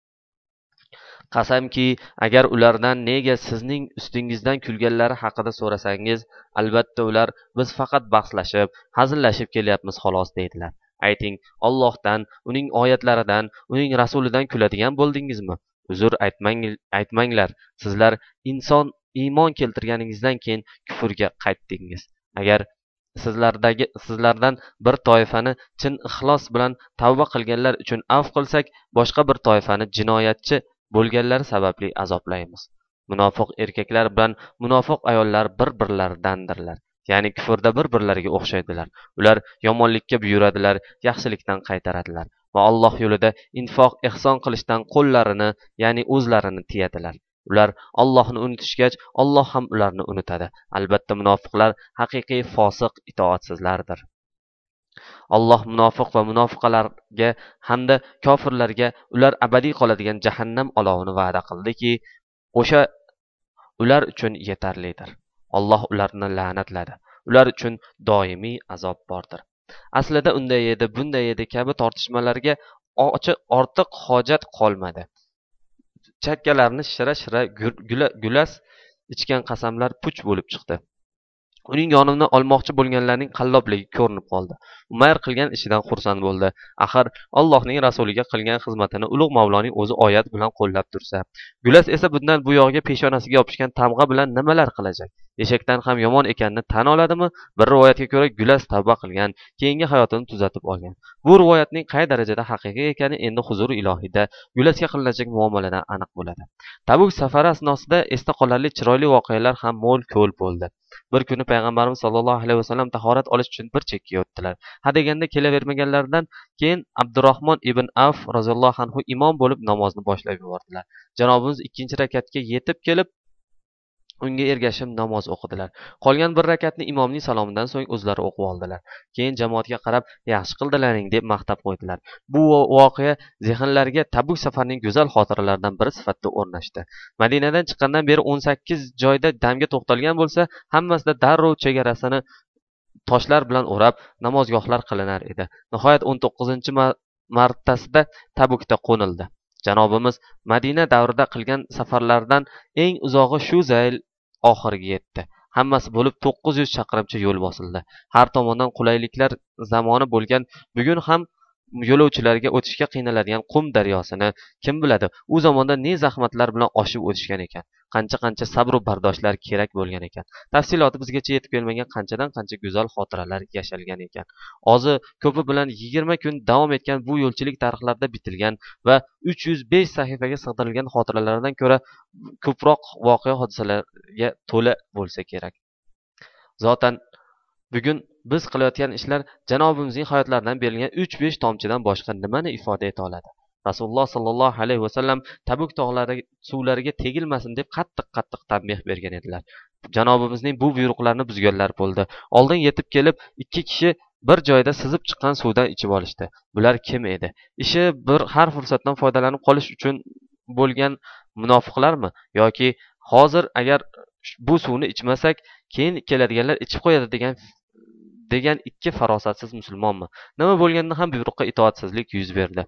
Qasamki, agar ulardan nega sizning ustingizdan kulganlari haqida so'rasangiz, albatta ular biz faqat bahslashib, hazillashib kelyapmiz xolos deydilar. Ayting, Allohdan, uning oyatlaridan, uning rasulidan kuladigan bo'ldingizmi? Uzr aytmanglar. Sizlar iymon keltirganingizdan keyin kufrga qaytdingiz. Agar sizlardan bir toifani chin ixlos bilan tavba qilganlar uchun afv qilsak, boshqa bir toifani jinoyatchi bo'lganlari sababli azoblaymiz. Munofiq erkaklar bilan munofiq ayollar bir-birlaridandirlar. Ya'ni kufrda bir-birlariga o'xshaydilar. Ular yomonlikka buyuradilar, yaxshilikdan qaytaradilar va Alloh yo'lida infoq, ihson qilishdan qo'llarini, ya'ni o'zlarini tiyadilar. Ular Allohni unutishgach, Alloh ham ularni unutadi. Albatta munofiqlar haqiqiy fosiq, itoatsizlardir. Alloh munofiq va munofiqalarga hamda kofirlarga ular abadiy qoladigan jahannam olovini va'da qildiki, o'sha ular uchun yetarlidir. Alloh ularni la'natladi. Ular uchun doimiy azob bordir. Aslida unday edi, bunday edi kabi tortishmalarga ortiq hojat qolmadi. Chakkalarni shira-shira Gulas ichgan qasamlar puch bo'lib chiqdi. Uning yonini olmoqchi bo'lganlarning qallobligi ko'rinib qoldi. Umayr qilgan ishidan xursand bo'ldi. Axir Allohning rasuliga qilgan xizmatini ulug' Mavloning o'zi oyat bilan qo'llab tursa. Gulas esa bundan bu yog'iga peshonasiga yopishgan tamg'a bilan nimalar qilajak? Eshakdan ham yomon ekanini tan oladimi? Bir rivoyatga ko'ra Gulas tavba qilgan, keyingi hayotini tuzatib olgan. Bu rivoyatning qay darajada haqiqiy ekani endi huzuri ilohiyda Gulasga qilinajak muomaladan aniq bo'ladi. Tabuk safari asnosida esda qolarli chiroyli voqealar ham mo'l-ko'l bo'ldi. Bir kuni payg'ambarimiz sollallohu alayhi vasallam tahorat olish uchun bir chekkaga o'tdilar. Hadeganda kelavermaganlaridan keyin Abdurrahmon ibn Avf roziyallohu anhu imom bo'lib namozni boshlab yubordilar. Janobimiz ikkinchi rakatga yetib kelib, unga ergashib namoz o'qidilar. Qolgan bir rakatni imomning salomidan so'ng o'zlari o'qib oldilar. Keyin jamoatga qarab, yaxshi qildilaring deb maqtab qo'ydilar. Bu voqea zehnlariga Tabuk safarining go'zal xotiralaridan biri sifatida o'rnashdi. Madinadan chiqqandan beri 18 joyda damga to'xtalgan bo'lsa, hammasida darrov chegarasini toshlar bilan o'rab, namozgohlar qilinar edi. Nihoyat 19-martasida Tabukda qo'nildi. Janobimiz Madina davrida qilgan safarlardan eng uzog'i shu zayl oxiriga yetdi. Hammasi bo'lib 900 chaqirimcha yo'l bosildi. Har tomondan qulayliklar zamoni bo'lgan bugun ham yo'lovchilarga o'tishga qiynaladigan qum daryosini kim biladi, u zamonda ne zahmatlar bilan oshib o'tishgan ekan, qancha qancha sabr bardoshlar kerak bo'lgan ekan, tafsiloti bizgacha yetib kelmagan qanchadan qancha go'zal xotiralar yashalgan ekan. ozi ko'pi bilan 20 kun davom etgan bu yo'lchilik tarixlarda bitilgan va 305 sahifaga sig'dirilgan xotiralardan ko'ra ko'proq voqea hodisalarga to'la bo'lsa kerak. Zotan bugun biz qilayotgan ishlar janobimizning hayotlaridan berilgan 3-5 tomchidan boshqa nimani ifoda eta oladi? Rasululloh sallallohu alayhi vasallam Tabuk tog'lari suvlariga tegilmasin deb qattiq tanbeh bergan edilar. Janobimizning bu buyruqlarini buzganlar bo'ldi. Oldin yetib kelib ikki kishi bir joyda sizib chiqqan suvdan ichib olishdi. Bular kim edi? Ishi bir har fursatdan foydalanib qolish uchun bo'lgan munofiqlarmi yoki hozir agar bu suvni ichmasak keyin keladiganlar ichib qo'yadi degan ikki farosatsiz musulmonmi? Nima bo'lganda ham buyruqqa itoatsizlik yuz berdi.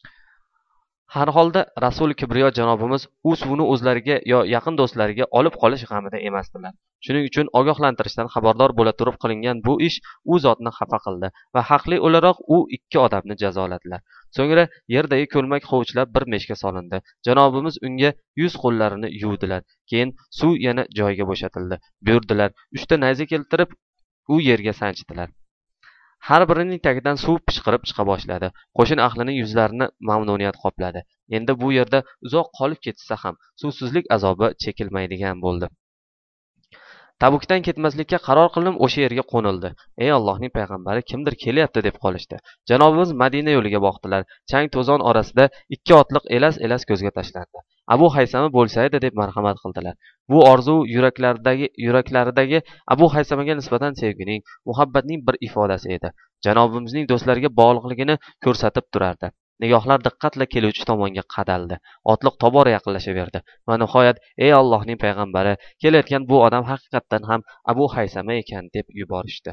Har holda Rasul Kibriyo janobimiz u suvni o'zlariga yo yaqin do'stlariga olib qolish g'amida emasdilar. Shuning uchun ogohlantirishdan xabardor bo'la turib qilingan bu ish u zotni xafa qildi va haqli o'laroq u ikki odamni jazoladilar. So'ngra yerdagi ko'lmak hovuchlab bir meshga solindi. Janobimiz unga yuz qo'llarini yuvdilar. Keyin suv yana joyiga bo'shatildi. Buyurdilar, 3 ta nayza keltirib u yerga sanchdilar. Har birining tagidan suv pishqirib chiqa boshladi. Qo'shin ahlining yuzlarini mamnuniyat qopladi. Endi bu yerda uzoq qolib ketsa ham suvsizlik azobi chekilmaydigan bo'ldi. Tabukdan ketmaslikka qaror qilinib o'sha yerga qo'nildi. Ey Allohning payg'ambari, kimdir kelyapti deb qolishdi. Janobimiz Madina yo'liga boqdilar. Chang to'zon orasida ikki otliq elas ko'zga tashlandi. Abu Haysama bo'lsa edi deb marhamat qildilar. Bu orzu yuraklaridagi Abu Haysamaga nisbatan sevgining, muhabbatning bir ifodasi edi. Janobimizning do'stlarga bog'liqligini ko'rsatib turardi. Nigohlar diqqatla keluvchi tomonga qadaldi. Otliq tobora yaqinlashaverdi. Va nihoyat, ey Allohning payg'ambari, kelayotgan bu odam haqiqatdan ham Abu Haysama ekan deb yuborishdi.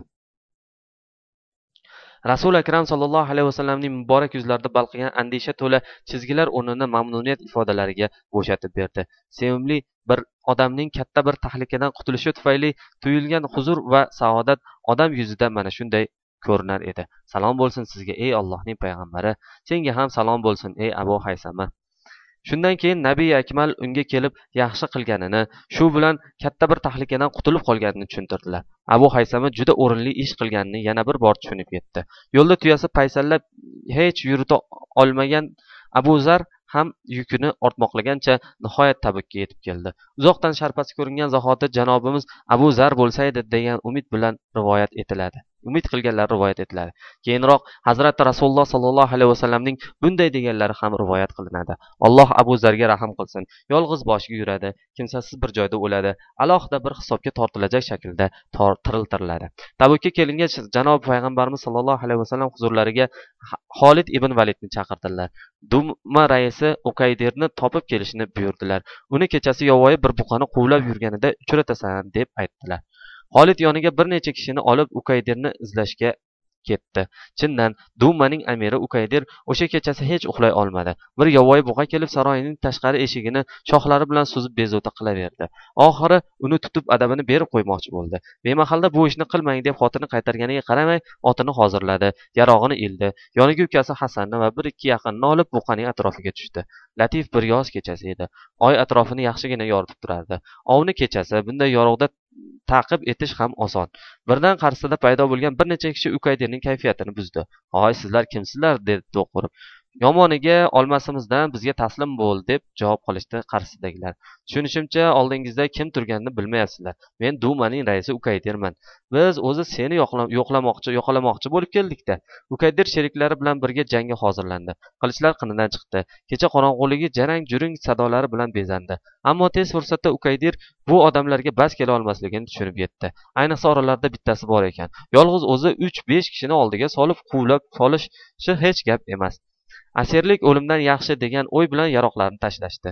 Rasul akram sallallohu alayhi vasallamning muborak yuzlarida balqigan andisha to'la chizgilar o'rnini mamnuniyat ifodalariga bo'shatib berdi. Sevimli bir odamning katta bir tahlikadan qutulishi tufayli tuyulgan huzur va saodat odam yuzida mana shunday ko'rinar edi. Salom bo'lsin sizga ey Allohning payg'ambari, senga ham salom bo'lsin ey Abu Haysama. Shundan keyin Nabiy Akmal unga kelib yaxshi qilganini, shu bilan katta bir tahlikadan qutulib qolganini tushuntirdilar. Abu Haysama juda o'rinli ish qilganini yana bir bor tushunib yetdi. Yo'lda tuyasi paysallab hech yurita olmagan Abu Zar ham yukini ortmoqlagancha nihoyat Tabukka yetib keldi. Uzoqdan sharpasi ko'ringan zahoti janobimiz Abu Zar bo'lsa edi degan umid bilan rivoyat etiladi. Umid qilganlar rivoyat etiladi. Keyinroq Hazrat Rasululloh sallallohu alayhi vasallamning bunday deganlari ham rivoyat qilinadi. Alloh Abu Zarga rahim qilsin. Yolg'iz boshiga yuradi, kimsasiz bir joyda o'ladi, alohida bir hisobga tortilajak shaklda tiriltiriladi. Tabukka kelingan janob payg'ambarimiz sallallohu alayhi vasallam huzurlariga Xolid ibn Validni chaqirdilar. Duma raisi Ukaydirni topib kelishni buyurdilar. Uni kechasi yovvoyi bir buqani quvlab yurganida uchratasan deb aytdilar. Xolid yoniga bir necha kishini olib Ukaydirni izlashga ketdi. Chindan Dumaning amiri Ukaydir o'sha kechasi hech uxlay olmadi. Bir yovvoyi buqa kelib saroyining tashqari eshigini shoxlari bilan suzib bezovta qilaverdi. Oxiri uni tutib adabini berib qo'ymoqchi bo'ldi. Bemahalda bu ishni qilmang deb xotini qaytarganiga qaramay, otini hozirladi, yarog'ini ildi. Yoniga ukasi Hasanni va bir ikki yaqinni olib buqaning atrofiga tushdi. Latif bir yoz kechasi edi. Oy atrofini yaxshigina yoritib turardi. Ovni kechasi bunday yorug'da ta'qib etish ham oson. Birdan qarshisida paydo bo'lgan bir necha kishi Ukaydirning kayfiyatini buzdi. "Hoy, sizlar kimsizlar?" dedi do'qurib. "Yomoniga olmasimizdan bizga taslim bo'l" deb javob qilishdi qarshisidagilar. "Tushunishimcha, oldingizda kim turganini bilmayapsizlar. Men Dumaning raisi Ukaydirman. Biz o'zi seni yo'qlamoqchi bo'lib keldik-da." Ukaydir sheriklari bilan birga jangga hozirlandi. Qilichlar qinidan chiqdi. Kecha qorong'uligi jarang-juring sadolari bilan bezandi. Ammo tez fursatda Ukaydir bu odamlarga bas kela olmasligini tushunib yetdi. Ayniqsa oralarida bittasi bor ekan. Yolg'iz o'zi 3-5 kishini oldiga solib quvlab solishi hech gap emas. Asirlik o'limdan yaxshi degan o'y bilan yaroqlarini tashlashdi.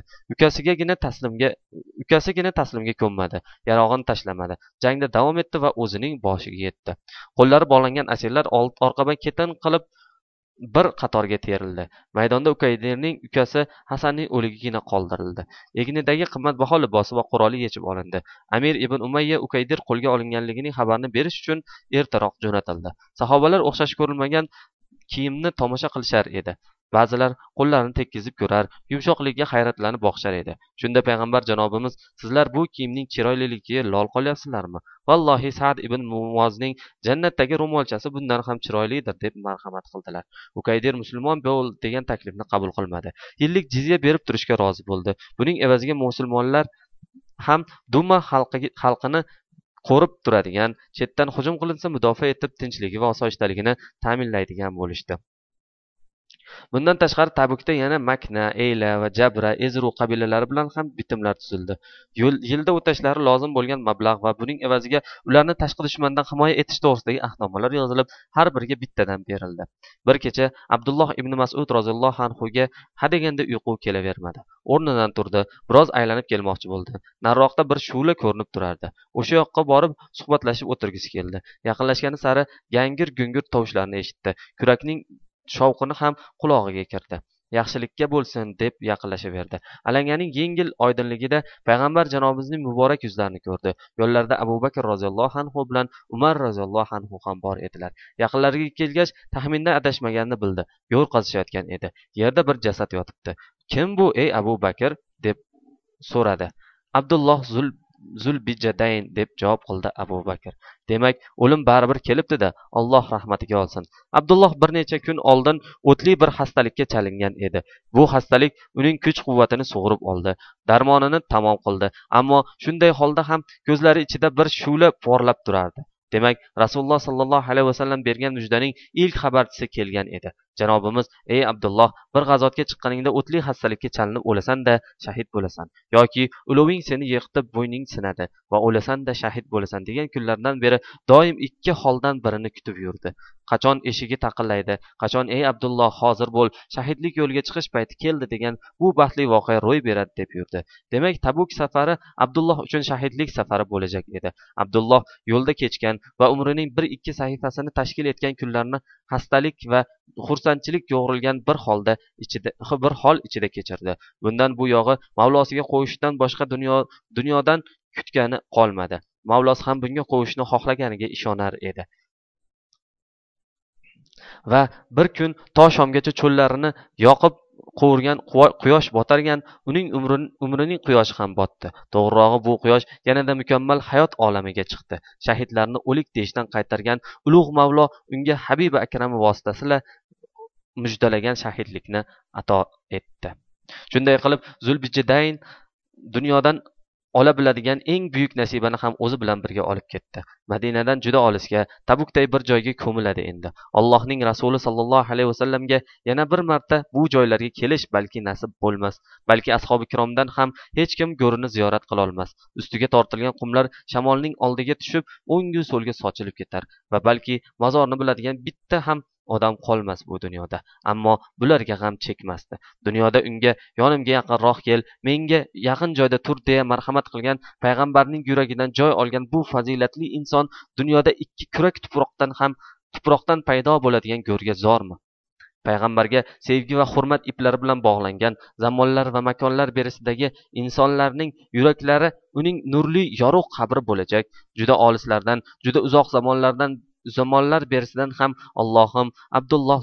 Ukasigina taslimga ko'nmadi. Yarog'ini tashlamadi. Jangda davom etdi va o'zining boshiga yetdi. Qo'llari bog'langan asirlar orqadan ketin qilib bir qatorga terildi. Maydonda Ukaydirning ukasi Hasanning o'ligigina qoldirildi. Egnidagi qimmatbaho libosi va quroli yechib olindi. Amir ibn Umayya Ukaydir qo'lga olinganligining xabarini berish uchun ertaroq jo'natildi. Sahobalar o'xshash ko'rilmagan kiyimni tomosha qilishar edi. Ba'zilar qo'llarini tekkizib ko'rar, yumshoqligiga hayratlanib boqishar edi. Shunda payg'ambar janobimiz: sizlar bu kiyimning chiroyliligiga lol qolyapsizlarmi? Vallohi Sa'd ibn Muozning jannatdagi ro'molchasi bundan ham chiroylidir deb marhamat qildilar. Ukaydir musulmon bo'l degan taklifni qabul qilmadi. Yillik jizya berib turishga rozi bo'ldi. Buning evaziga musulmonlar ham Duma xalqini qo'rib turadigan, chetdan hujum qilinsa mudofaa etib tinchligi va osoyishtaligini ta'minlaydigan bo'lishdi. Bundan tashqari Tabukda yana Makna, Eyla va Jabra, Ezru qabilalari bilan ham bitimlar tuzildi. Yilda o'tashlari lozim bo'lgan mablag' va buning evaziga ularni tashqi dushmandan himoya etish to'g'risidagi ahdnomalar yozilib, har biriga bittadan berildi. Bir kecha Abdulloh ibn Mas'ud roziyallohu anhuga hadeganda uyqu kelavermadi. O'rnidan turdi, biroz aylanib kelmoqchi bo'ldi. Nariroqda bir shu'la ko'rinib turardi. O'sha yoqqa borib suhbatlashib o'tirgisi keldi. Yaqinlashgani sari gangir-gungur tovushlarni eshitdi. Kurakning shovqini ham qulog'iga kirdi. Yaxshilikka bo'lsin deb yaqinlashaverdi. Alanganing yengil oydinligida payg'ambar janobimizning muborak yuzlarini ko'rdi. Yo'llarda Abu Bakr roziyallohu anhu bilan Umar roziyallohu anhu ham bor edilar. Yaqinlariga kelgach, taxmindan adashmaganini bildi. Yo'l qazishayotgan edi. Yerda bir jasad yotibdi. Kim bu, ey Abu Bakr deb so'radi. Abdulloh Zulbijadayn deb javob qildi Abu Bakr. Demak, o'lim baribir kelibdi-da, Alloh rahmatiga olsin. Abdulloh bir necha kun oldin o'tli bir xastalikka chalingan edi. Bu xastalik uning kuch-quvvatini sug'urib oldi, darmonini tamom qildi. Ammo shunday holda ham ko'zlari ichida bir shu'la porlab turardi. Demak, Rasululloh sallallohu alayhi vasallam bergan mujdaning ilk xabarchisi kelgan edi. Janobimiz: ey Abdulloh, bir g'azotga chiqqaningda o'tli xastalikka chalinib o'lasan-da, shahid bo'lasan, yoki uloving seni yiqitib bo'yning sinadi va o'lasan-da, shahid bo'lasan degan kunlardan beri doim ikki holdan birini kutib yurdi. Qachon eshigi taqillaydi, qachon ey Abdulloh hozir bo'l, shahidlik yo'liga chiqish payti keldi degan bu baxtli voqea ro'y beradi deb yurdi. Demak, Tabuk safari Abdulloh uchun shahidlik safari bo'lajak edi. Abdulloh yo'lda kechgan va umrining 1-2 sahifasini tashkil etgan kunlarni xastalik va xursandchilik yo'g'rilgan bir hol ichida kechirdi. Bundan bu yog'i Mavlosiga qo'yishdan boshqa dunyodan kutgani qolmadi. Mavlosi ham bunga qo'yishni xohlaganiga ishonar edi. Va bir kun to shomgacha cho'llarini yoqib qovurgan quyosh botargan, uning umrining quyoshi ham botdi. To'g'rirog'i bu quyosh yanada mukammal hayot olamiga chiqdi. Shahidlarni o'lik deyishdan qaytargan ulug' Mavlo unga Habibi Akram vositasida mujdalagan shahidlikni ato etdi. Shunday qilib Zulbijadayn dunyodan ola biladigan eng buyuk nasibani ham o'zi bilan birga olib ketdi. Madinadan juda olisga, Tabukday bir joyga ko'miladi endi. Allohning Rasuli sallallohu alayhi vasallamga yana bir marta bu joylarga kelish balki nasib bo'lmas, balki ashabi ikromdan ham hech kim go'rini ziyorat qila olmas. Ustiga tortilgan qumlar shamolning oldiga tushib, o'ngu so'lga sochilib ketar va balki mozorni biladigan bitta ham odam qolmas bu dunyoda. Ammo bularga g'am chekmasdi. Dunyoda unga yonimga yaqinroq kel, menga yaqin joyda tur deya marhamat qilgan payg'ambarning yuragidan joy olgan bu fazilatli inson dunyoda ikki kurak tuproqdan paydo bo'ladigan go'rga zormi? Payg'ambarga sevgi va hurmat iplari bilan bog'langan zamonlar va makonlar berisidagi insonlarning yuraklari uning nurli yorug' qabri bo'lajak. Juda olislardan, juda uzoq zamonlar berisidan ham Allohim Abdulloh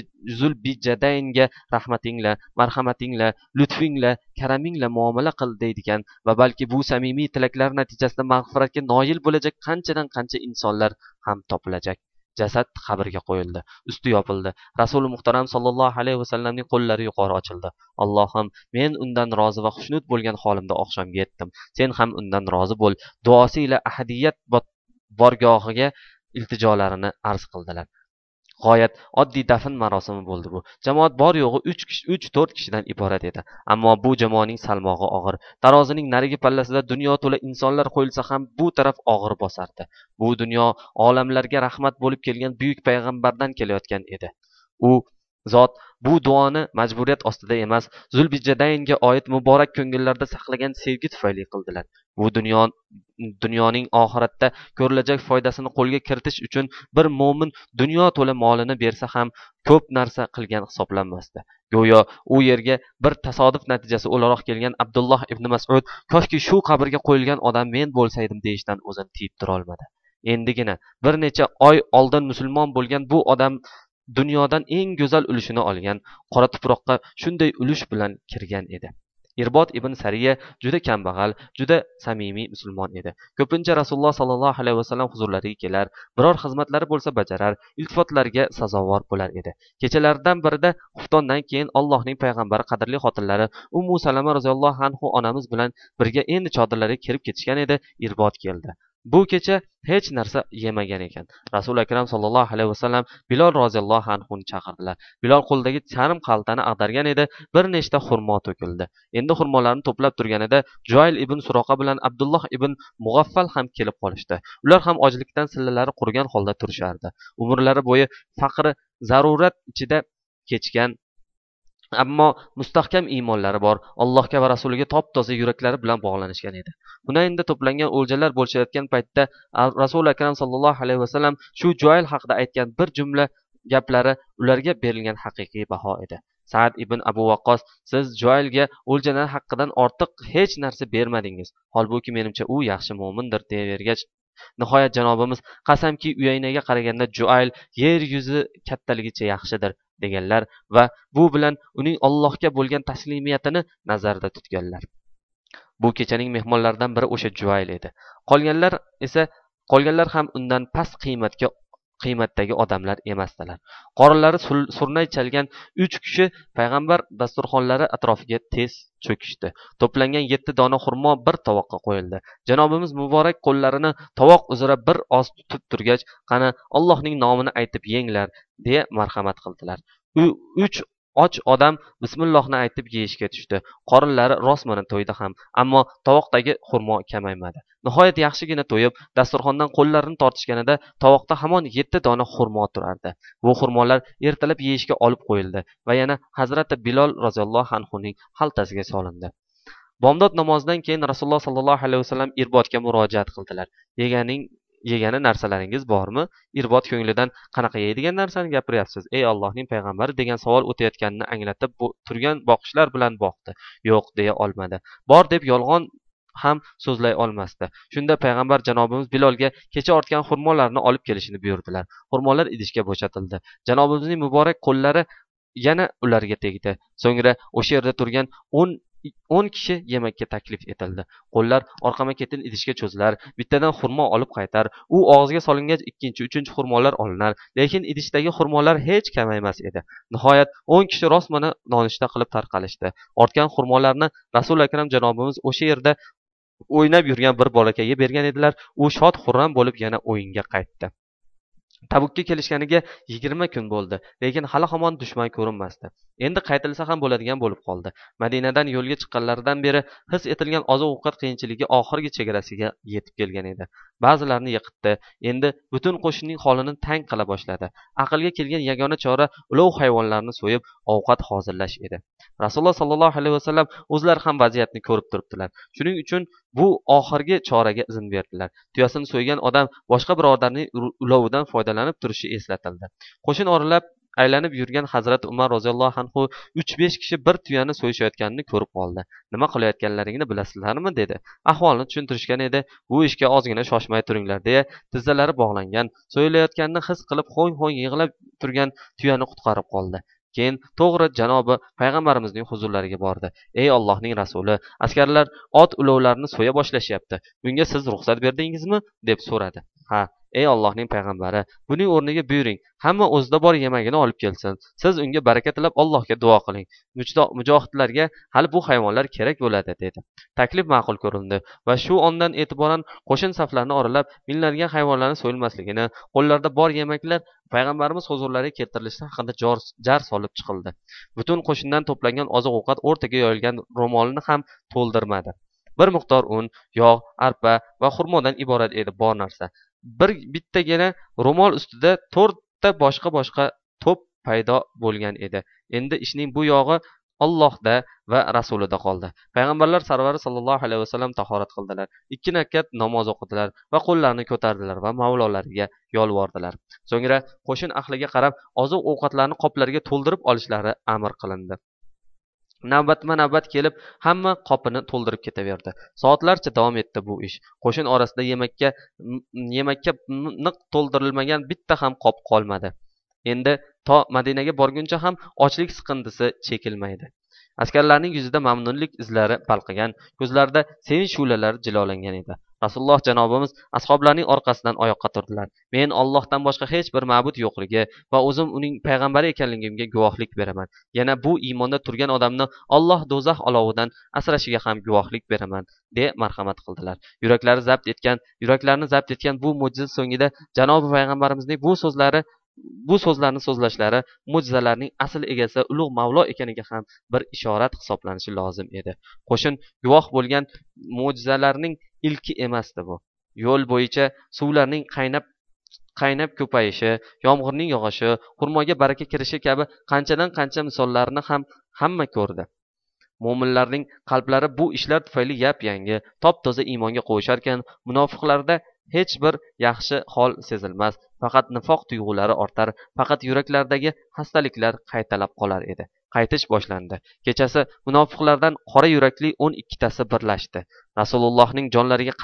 Zulbijadaynga rahmatingla, marhamatingla, lutfingla, karamingla muomala qil deydigan va balki bu samimiy tilaklar natijasida mag'firatga noil bo'lajak qanchadan qancha insonlar ham topilajak. Jasad qabrga qo'yildi, usti yopildi. Rasuli muhtaram sallallohu alayhi vasallamning qo'llari yuqori ochildi. Allohim, men undan rozi va xushnud bo'lgan holimda oqshomga yetdim. Sen ham undan rozi bo'l. Duosi ila ahadiyat borgohiga iltijolarini arz qildilar. G'oyat oddiy dafn marosimi bo'ldi bu. Jamoat bor yo'g'i 3-4 kishidan iborat edi. Ammo bu jamoaning salmog'i og'ir. Tarozining narigi pallasida dunyo to'la insonlar qo'yilsa ham bu taraf og'ir bosardi. Bu dunyo olamlarga rahmat bo'lib kelgan buyuk payg'ambardan kelayotgan edi. U zot bu duoni majburiyat ostida emas, Zulbijadaynga oid muborak ko'ngillarda saqlagan sevgi tufayli qildilar. Bu dunyoning oxiratda ko'rilajak foydasini qo'lga kiritish uchun bir mo'min dunyo to'la molini bersa ham ko'p narsa qilgan hisoblanmasdi. Go'yo u yerga bir tasodif natijasi o'laroq kelgan Abdulloh ibn Mas'ud koshki shu qabrga qo'yilgan odam men bo'lsaydim deyishdan o'zini tiyib tura olmadi. Endigina bir necha oy oldin musulmon bo'lgan bu odam dunyodan eng go'zal ulushini olgan, qora tuproqqa shunday ulush bilan kirgan edi. Irbod ibn Sariya juda kambag'al, juda samimiy musulmon edi. Ko'pincha Rasululloh sollallohu alayhi vasallam huzurlariga kelar, biror xizmatlari bo'lsa bajarar, iltifotlarga sazovor bo'lar edi. Kechalaridan birida xuftondan keyin Allohning payg'ambari qadrli xotinlari Ummu Salama roziyallohu anhu onamiz bilan birga endi chodirlariga kirib ketishgan edi, Irbod keldi. Bu kecha hech narsa yemagan ekan. Rasul akram sollallohu alayhi vasallam Bilol roziyallohu anhuni chaqirdilar. Bilol qo'lidagi charm xaltani ag'dargan edi, bir nechta xurmo to'kildi. Endi xurmolarni to'plab turganida Juayl ibn Suroqa bilan Abdulloh ibn Mug'affal ham kelib qolishdi. Ular ham ochlikdan sillalari qurigan holda turishardi. Umrlari bo'yi faqri zarurat ichida kechgan, ammo mustahkam iymonlari bor, Allohga va rasuliga top-toza yuraklari bilan bog'lanishgan edi. Hunaynda to'plangan o'ljalar bo'lishayotgan paytda Rasul akram sallallohu alayhi vasallam shu Juayl haqida aytgan bir jumla gaplari ularga berilgan haqiqiy baho edi. Sa'd ibn Abu Waqqos: "Siz Juaylga o'ljalar haqqidan ortiq hech narsa bermadingiz. Holbuki menimcha u yaxshi mo'mindir" deyavergach, nihoyat janobimiz: "Qasamki, Uyaynaga qaraganda Juayl yer yuzi kattaligicha yaxshidir" deganlar va bu bilan uning Allohga bo'lgan taslimiyatini nazarda tutganlar. Bu kechaning mehmonlaridan biri o'sha Juayl edi. Qolganlar ham undan past qiymatdagi odamlar emasdilar. Qorinlari surnay chalgan 3 kishi payg'ambar dasturxonlari atrofiga tez cho'kishdi. To'plangan 7 dona xurmo bir tovoqqa qo'yildi. Janobimiz muborak qo'llarini tovoq uzra bir oz tutib turgach, "Qani Allohning nomini aytib yenglar" deya marhamat qildilar. 3 och odam bismillohni aytib yeyishga tushdi. Qorinlari rostmana to'ydi ham, ammo tovoqdagi xurmo kamaymadi. Nihoyat yaxshigina to'yib, dasturxondan qo'llarini tortishganida tovoqda hamon 7 dona xurmo turardi. Bu xurmolar ertalab yeyishga olib qo'yildi va yana Hazrati Bilol roziyallohu anhuning xaltasiga solindi. Bomdod namozidan keyin Rasululloh sollallohu alayhi vasallam Irbodga murojaat qildilar. Yegani narsalaringiz bormi? Irbod ko'nglidan "Qanaqa yeydigan narsani gapiryapsiz, ey Allohning payg'ambari" degan savol o'tayotganini anglatib turgan boqishlar bilan boqdi. Yo'q deya olmadi. Bor deb yolg'on ham so'zlay olmasdi. Shunda payg'ambar janobimiz Bilolga kecha ortgan xurmolarni olib kelishini buyurdilar. Xurmolar idishga bo'shatildi. Janobimizning muborak qo'llari yana ularga tegdi. So'ngra o'sha yerda turgan 10 kishi yemakka taklif etildi. Qo'llar orqama-ketin idishga cho'zilar, bittadan xurmo olib qaytar, u og'ziga solingach ikkinchi, uchinchi xurmolar olinar, lekin idishdagi xurmolar hech kamaymas edi. Nihoyat 10 kishi rostmana nonushta qilib tarqalishdi. Ortgan xurmolarni Rasul akram janobimiz o'sha yerda o'ynab yurgan bir bolakayga bergan edilar. U shod xurram bo'lib yana o'yinga qaytdi. Tabukka kelishganiga 20 kun bo'ldi, lekin hali hamon dushman ko'rinmasdi. Endi qaytilsa ham bo'ladigan bo'lib qoldi. Madinadan yo'lga chiqqanlaridan beri his etilgan oziq-ovqat qiyinchiligi oxirgi chegarasiga yetib kelgan edi. Ba'zilarini yiqitdi. Endi butun qo'shinning holini tang qila boshladi. Aqlga kelgan yagona chora ulov hayvonlarni so'yib ovqat hozirlash edi. Rasululloh sollallohu alayhi vasallam o'zlari ham vaziyatni ko'rib turibdilar. Shuning uchun bu oxirgi choraga izn berdilar. Tuyasini so'ygan odam boshqa birodarning ulovidan foydalanib turishi eslatildi. Qo'shin oralab aylanib yurgan Hazrat Umar roziyallohu anhu 3-5 kishi bir tuyani so'yishayotganini ko'rib qoldi. "Nima qilayotganlaringni bilasizlarmi?" dedi. Ahvolni tushuntirishgan edi. "Bu ishga ozgina shoshmay turinglar" deya tizzalari bog'langan, so'yilayotganini his qilib ho'ng-ho'ng yig'lab turgan tuyani qutqarib qoldi. Keyin to'g'ri janobi payg'ambarimizning huzurlariga bordi. "Ey Allohning rasuli, askarlar ot ulovlarini so'ya boshlashyapti. Bunga siz ruxsat berdingizmi?" deb so'radi. "Ha, ey Allohning payg'ambari, buning o'rniga buyuring, hamma o'zida bor yemagini olib kelsin. Siz unga baraka tilab Allohga duo qiling. Mujohidlarga hali bu hayvonlar kerak bo'ladi" dedi. Taklif ma'qul ko'rildi va shu ondan e'tiboran qo'shin saflarini oralab minlangan hayvonlarning so'yilmasligini, qo'llarida bor yemaklar payg'ambarimiz huzurlariga keltirilishi haqida jar solib chiqildi. Butun qo'shindan to'plangan oziq-ovqat o'rtaga yoyilgan ro'molni ham to'ldirmadi. Bir miqdor un, yog', arpa va xurmodan iborat edi bor narsa. Bittagina ro'mol ustida 4 ta boshqa to'p paydo bo'lgan edi. Endi ishning bu yog'i Allohda va rasulida qoldi. Payg'ambarlar sarvari sallallohu alayhi vasallam tahorat qildilar. 2 rakat namoz o'qidilar va qo'llarini ko'tardilar va Mavlolariga yolvordilar. So'ngra qo'shin ahliga qarab oziq-ovqatlarni qoplariga to'ldirib olishlari amr qilindi. Navbatma-navbat kelib, hamma qopini to'ldirib ketaverdi. Soatlarcha davom etdi bu ish. Qo'shin orasida yemakka niq to'ldirilmagan bitta ham qop qolmadi. Endi to Madinaga borguncha ham ochlik siqindisi chekilmaydi. Askarlarning yuzida mamnunlik izlari balqigan, ko'zlarida sevinch shu'lalari jilolangan edi. Rasululloh janobimiz ashoblarning orqasidan oyoqqa turdilar. Men Allohdan boshqa hech bir ma'bud yo'qligi va o'zim uning payg'ambari ekanligimga guvohlik beraman. Yana bu iymonda turgan odamni Alloh do'zax olovidan asrashiga ham guvohlik beraman, deb marhamat qildilar. Yuraklarni zabt etgan bu mo'jiza so'ngida janobi payg'ambarimizning bu so'zlarni so'zlashlari mo'jizalarning asl egasi ulug' Mavlo ekaniga ham bir ishorat hisoblanishi lozim edi. Qo'shin guvoh bo'lgan mo'jizalarning ilki emasdi bu. Yo'l bo'yicha suvlarning qaynab ko'payishi, yomg'irning yog'ishi, xurmoga baraka kirishi kabi qanchadan qancha misollarni ham hamma ko'rdi. Mo'minlarning qalblari bu ishlar tufayli yap-yangi, top-toza iymonga qo'yisharkan, munofiqlarda hech bir yaxshi hol sezilmas, faqat nifoq tuyg'ulari ortar, faqat yuraklardagi xastaliklar qaytalab qolar edi. Qaytish boshlandi. Kechasi munofiqlardan qora yurakli 12 tasi birlashdi. Rasulullohning jonlariga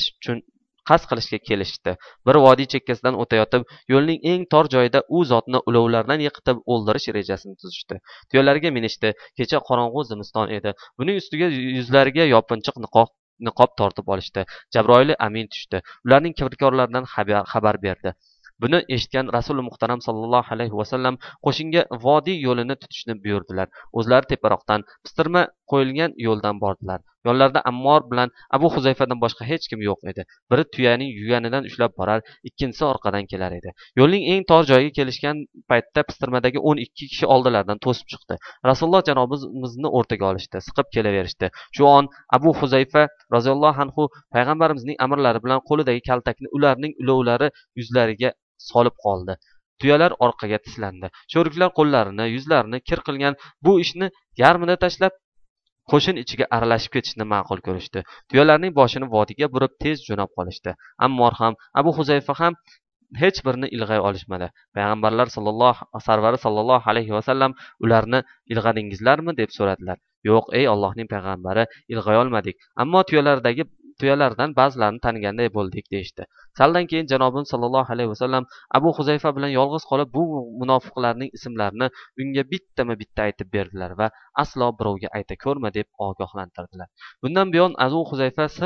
qasd qilishga kelishdi. Bir vodiy chekkasidan o'tayotib, yo'lning eng tor joyida u zotni ulovlardan yiqitib o'ldirish rejasini tuzishdi. Tuyalariga minishdi. Kecha qorong'u zimiston edi. Buning ustiga yuzlariga yopinchiq niqob tortib olishdi. Jabroil amin tushdi. Ularning kirdikorlaridan xabar berdi. Buni eshitgan Rasululloh muhtaram sallallohu alayhi vasallam qo'shinga vodiy yo'lini tutishni buyurdilar. O'zlari teparoqdan pistirma qo'yilgan yo'ldan bordilar. Yonlarida Ammor bilan Abu Huzayfadan boshqa hech kim yo'q edi. Biri tuyaning yuganidan ushlab borar, ikkinchisi orqadan kelar edi. Yo'lning eng tor joyiga kelishgan paytda pistirmadagi 12 kishi oldilaridan to'sib chiqdi. Rasululloh janobimizni o'rtaga olishdi, siqib kelaverishdi. Shu on Abu Huzayfa roziyallohu anhu payg'ambarimizning amrlari bilan qo'lidagi kaltakni ularning ulovlari yuzlariga solib qoldi. Tuyalar orqaga tislandi. Sho'riklar qo'llarini, yuzlarini kir qilgan bu ishni yarmida tashlab qo'shin ichiga aralashib ketishni ma'qul ko'rishdi. Tuyalarning boshini vodiyga burib tez jo'nab qolishdi. Ammor ham, Abu Huzayfa ham hech birini ilg'ay olishmadi. Payg'ambarlar sarvari sallallohu alayhi vasallam ularni ilg'adingizlarmi deb so'radilar. Yo'q, ey Allohning payg'ambari, ilg'ay olmadik. Ammo tuyalardan ba'zilarini taniganday bo'ldik deyishdi. Saldan keyin janobimiz sallallohu alayhi vasallam Abu Huzayfa bilan yolg'iz qolib bu munofiqlarning ismlarini unga bitta aytib berdilar va aslo birovga ayta ko'rma deb ogohlantirdilar. Bundan buyon Abu Huzayfa sir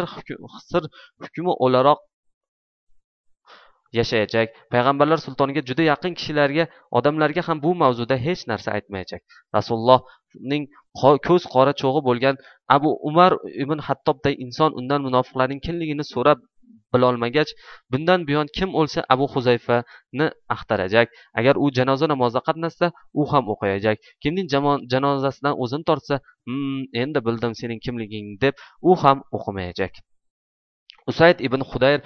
hukmi o'laroq yashayajak. Payg'ambarlar sultoniga juda yaqin odamlarga ham bu mavzuda hech narsa aytmayajak. Rasulullohning ko'z qora cho'g'i bo'lgan Abu Umar ibn Hattobday inson undan munofiqlarning kimligini so'rab bilolmagach, bundan buyon kim o'lsa Abu Huzayfani axtarajak. Agar u janoza namozida qatnashsa, u ham o'qiyajak. Kimning janozasidan o'zini tortsa, endi bildim sening kimligingni deb u ham o'qimayajak. Usayd ibn Hudayr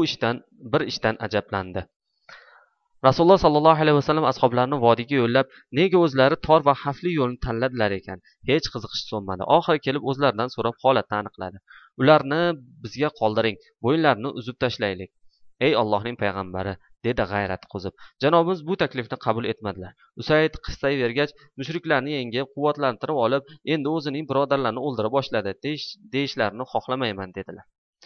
bir ishdan ajablandi. Rasululloh sallallohu alayhi vasallam ashoblarni vodiyga yo'llab, nega o'zlari tor va xavfli yo'lni tanladilar ekan? Hech qiziqish so'nmadi. Oxiri kelib o'zlaridan so'rab holatni aniqladi. Ularni bizga qoldiring, bo'yinlarini uzib tashlaylik. Ey Allohning payg'ambari, dedi g'ayrat qo'zib. Janobimiz bu taklifni qabul etmadilar. Usayd qistayvergach, mushriklarni yengib, quvvatlantirib olib, endi o'zining birodarlarini o'ldira boshladi, deyishlarini xohlamayman dedilar.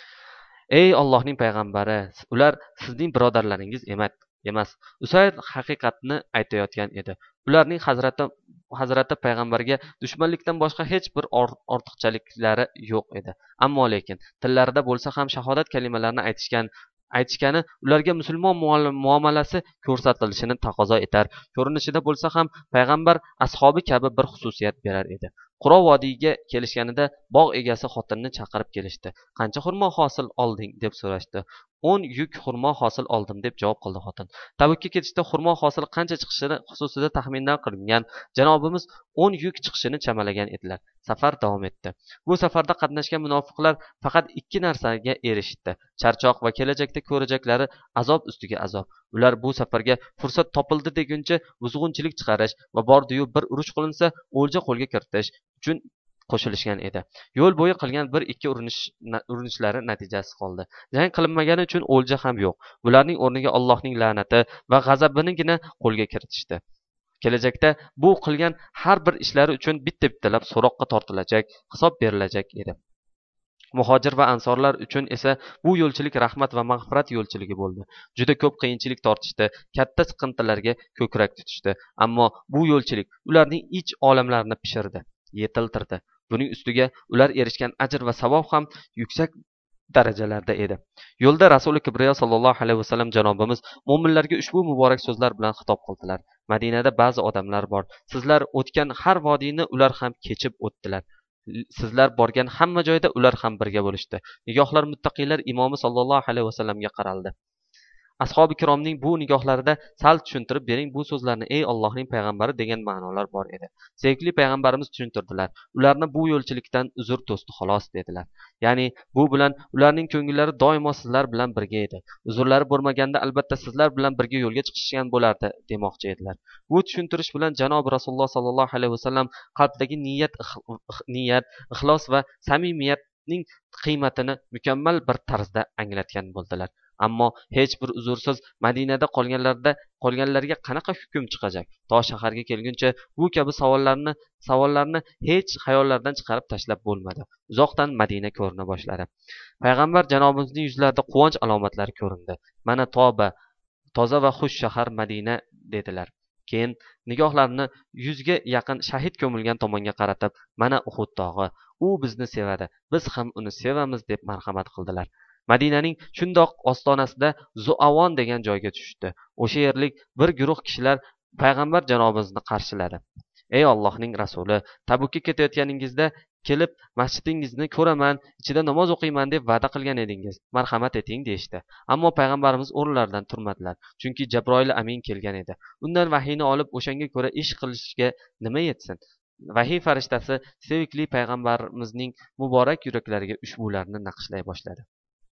Ey Allohning payg'ambari, ular sizning birodarlaringiz emas. Usayd haqiqatni aytayotgan edi. Ularning hazrati payg'ambarga dushmanlikdan boshqa hech bir ortiqchaliklari yo'q edi. Ammo lekin tillarida bo'lsa ham shahodat kalimalarini aytishgani ularga musulmon muomalasi ko'rsatilishini taqozo etar. Ko'rinishida bo'lsa ham payg'ambar ashobi kabi bir xususiyat berar edi. Quro vodiyga kelishganida bog' egasi xotinni chaqirib kelishdi. Qancha xurmo hosil olding deb so'rashdi. 10 yuk xurmo hosil oldim deb javob qildi xotin. Tabukka ketishda xurmo hosil qancha chiqishini xususida taxmindan qilingan. Janobimiz 10 yuk chiqishini chamalagan edilar. Safar davom etdi. Bu safarda qatnashgan munofiqlar faqat 2 narsaga erishdi. Charchoq va kelajakda ko'rajaklari azob ustiga azob. Ular bu safarga fursat topildi deguncha buzg'unchilik chiqarish va bordiyu bir urush qilinsa o'lja qo'lga kiritish uchun qo'shilishgan edi. Yo'l bo'yi qilgan 1-2 urinishlari natijasiz qoldi. Jang qilinmagani uchun o'lja ham yo'q. Bularning o'rniga Allohning la'nati va g'azabinigina qo'lga kiritishdi. Kelajakda bu qilgan har bir ishlari uchun bitta-bittalab so'roqqa tortilajak, hisob berilajak edi. muhojir va ansorlar uchun esa bu yo'lchilik rahmat va mag'firat yo'lchiligi bo'ldi. Juda ko'p qiyinchilik tortishdi, katta siqintilarga ko'krak tutishdi. Ammo bu yo'lchilik ularning ich olamlarini pishirdi, yetiltirdi. Buning ustiga ular erishgan ajr va savob ham yuksak darajalarda edi. Yo'lda Rasuli Kibriyo sallallohu alayhi vasallam janobimiz mo'minlarga ushbu muborak so'zlar bilan xitob qildilar. Madinada ba'zi odamlar bor. Sizlar o'tgan har vodiyni ular ham kechib o'tdilar. Sizlar borgan hamma joyda ular ham birga bo'lishdi. Nigohlar muttaqiylar imomi sallallohu alayhi vasallamga qaraldi. Ashobi kiromning bu nigohlarida sal tushuntirib bering bu so'zlarni ey Allohning payg'ambari degan ma'nolar bor edi. Sevgili payg'ambarimiz tushuntirdilar. Ularni bu yo'lchilikdan uzr to'sdi xolos dedilar. Ya'ni bu bilan ularning ko'ngillari doimo sizlar bilan birga edi. Uzrlari bo'lmaganda albatta sizlar bilan birga yo'lga chiqishgan bo'lardi demoqchi edilar. Bu tushuntirish bilan janob Rasululloh sallallohu alayhi vasallam qalbdagi niyat, ixlos va samimiyatning qiymatini mukammal bir tarzda anglatgan bo'ldilar. Ammo hech bir uzursiz Madinada qolganlarga qanaqa hukm chiqajak? To shaharga kelguncha bu kabi savollarni hech xayollardan chiqarib tashlab bo'lmadi. Uzoqdan Madina ko'rina boshladi. Payg'ambar janobimizning yuzlarida quvonch alomatlari ko'rindi. Mana toza va xush shahar Madina dedilar. Keyin nigohlarini 100 ga yaqin shahid ko'milgan tomonga qaratib, mana Uhud tog'i, u bizni sevadi, biz ham uni sevamiz deb marhamat qildilar. Madinaning shundoq ostonasida Zuavon degan joyga tushdi. O'sha yerlik bir guruh kishilar payg'ambar janobimizni qarshiladi. Ey Allohning rasuli, Tabukka ketayotganingizda kelib masjidingizni ko'raman, ichida namoz o'qiyman deb va'da qilgan edingiz. Marhamat eting deyishdi. Ammo payg'ambarimiz o'rinlaridan turmadilar. Chunki Jabroil amin kelgan edi. Undan vahiyni olib o'shanga ko'ra ish qilishga nima yetsin? Vahiy farishtasi sevikli payg'ambarimizning muborak yuraklariga ushbularni naqshlay boshladi.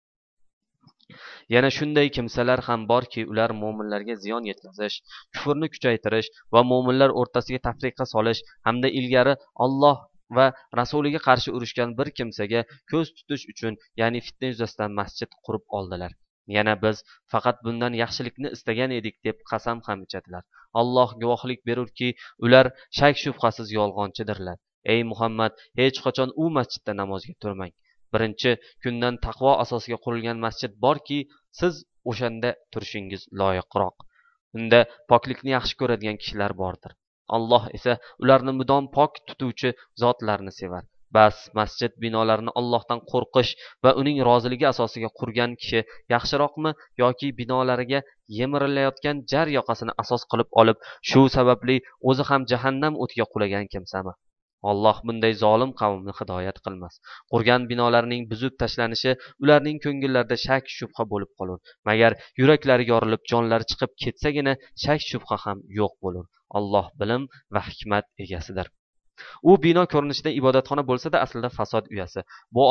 Yana shunday kimsalar ham borki, ular mo'minlarga ziyon yetkazish, kufrni kuchaytirish va mo'minlar o'rtasiga tafriqa solish hamda ilgari Alloh va rasuliga qarshi urushgan bir kimsaga ko'z tutish uchun, ya'ni fitna yuzasidan masjid qurib oldilar. Yana biz faqat bundan yaxshilikni istagan edik deb qasam ham ichadilar. Alloh guvohlik berurki, ular shak shubhasiz yolg'onchidirlar. Ey Muhammad, hech qachon u masjidda namozga turmang. Birinchi kundan taqvo asosiga qurilgan masjid borki, siz o'shanda turishingiz loyiqroq. Unda poklikni yaxshi ko'radigan kishilar bordir. Alloh esa ularni mudom pok tutuvchi zotlarni sevar. Bas masjid binolarini Allohdan qo'rqish va uning roziligi asosiga qurgan kishi yaxshiroqmi yoki binolariga yemirilayotgan jar yoqasini asos qilib olib, shu sababli o'zi ham jahannam o'tiga qulagan kimsami? Alloh bunday zolim qavmni hidoyat qilmas. Qurgan binolarining buzib tashlanishi ularning ko'ngillarida shak shubha bo'lib qolur. Magar yuraklari yorilib, jonlari chiqib ketsagina shak shubha ham yo'q bo'lur. Alloh bilim va hikmat egasidir. U bino ko'rinishida ibodatxona bo'lsa-da, aslida fasod uyasi.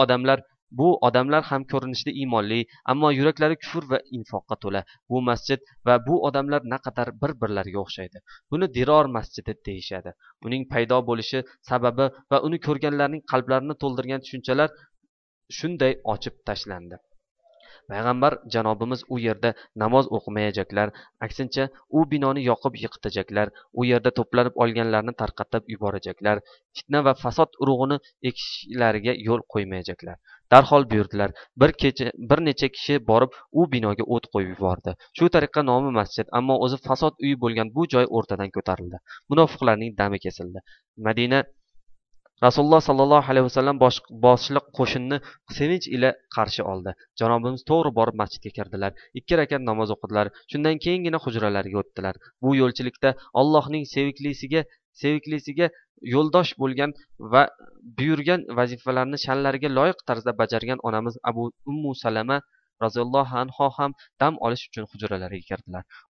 Bu odamlar ham ko'rinishda iymonli, ammo yuraklari kufr va infoqqa to'la. Bu masjid va bu odamlar naqadar bir-birlariga o'xshaydi. Buni Diror masjidi deyishadi. Uning paydo bo'lishi sababi va uni ko'rganlarning qalblarini to'ldirgan tushunchalar shunday ochib tashlandi. Payg'ambar janobimiz u yerda namoz o'qimayajaklar, aksincha u binoni yoqib yiqitajaklar, u yerda to'planib olganlarni tarqatib yuborajaklar, fitna va fasod urug'ini ekishlariga yo'l qo'ymayajaklar. Darhol buyurdilar. Bir necha kishi borib u binoga o't qo'yib yubordi. Shu tariqa nomi masjid, ammo o'zi fasod uyi bo'lgan bu joy o'rtadan ko'tarildi. Munofiqlarning dami kesildi. Madina Rasululloh sallallohu alayhi vasallam boshliq qo'shinni sevinch ila qarshi oldi. Janobimiz to'g'ri borib masjidga kirdilar. 2 rakat namoz o'qidilar. Shundan keyingina hujralariga o'tdilar. Bu yo'lchilikda Allohning seviklisiga yo'ldosh bo'lgan va buyurgan vazifalarni sha'nlariga loyiq tarzda bajargan onamiz Ummu Salama roziyallohu anha ham dam olish uchun hujralariga kirdilar.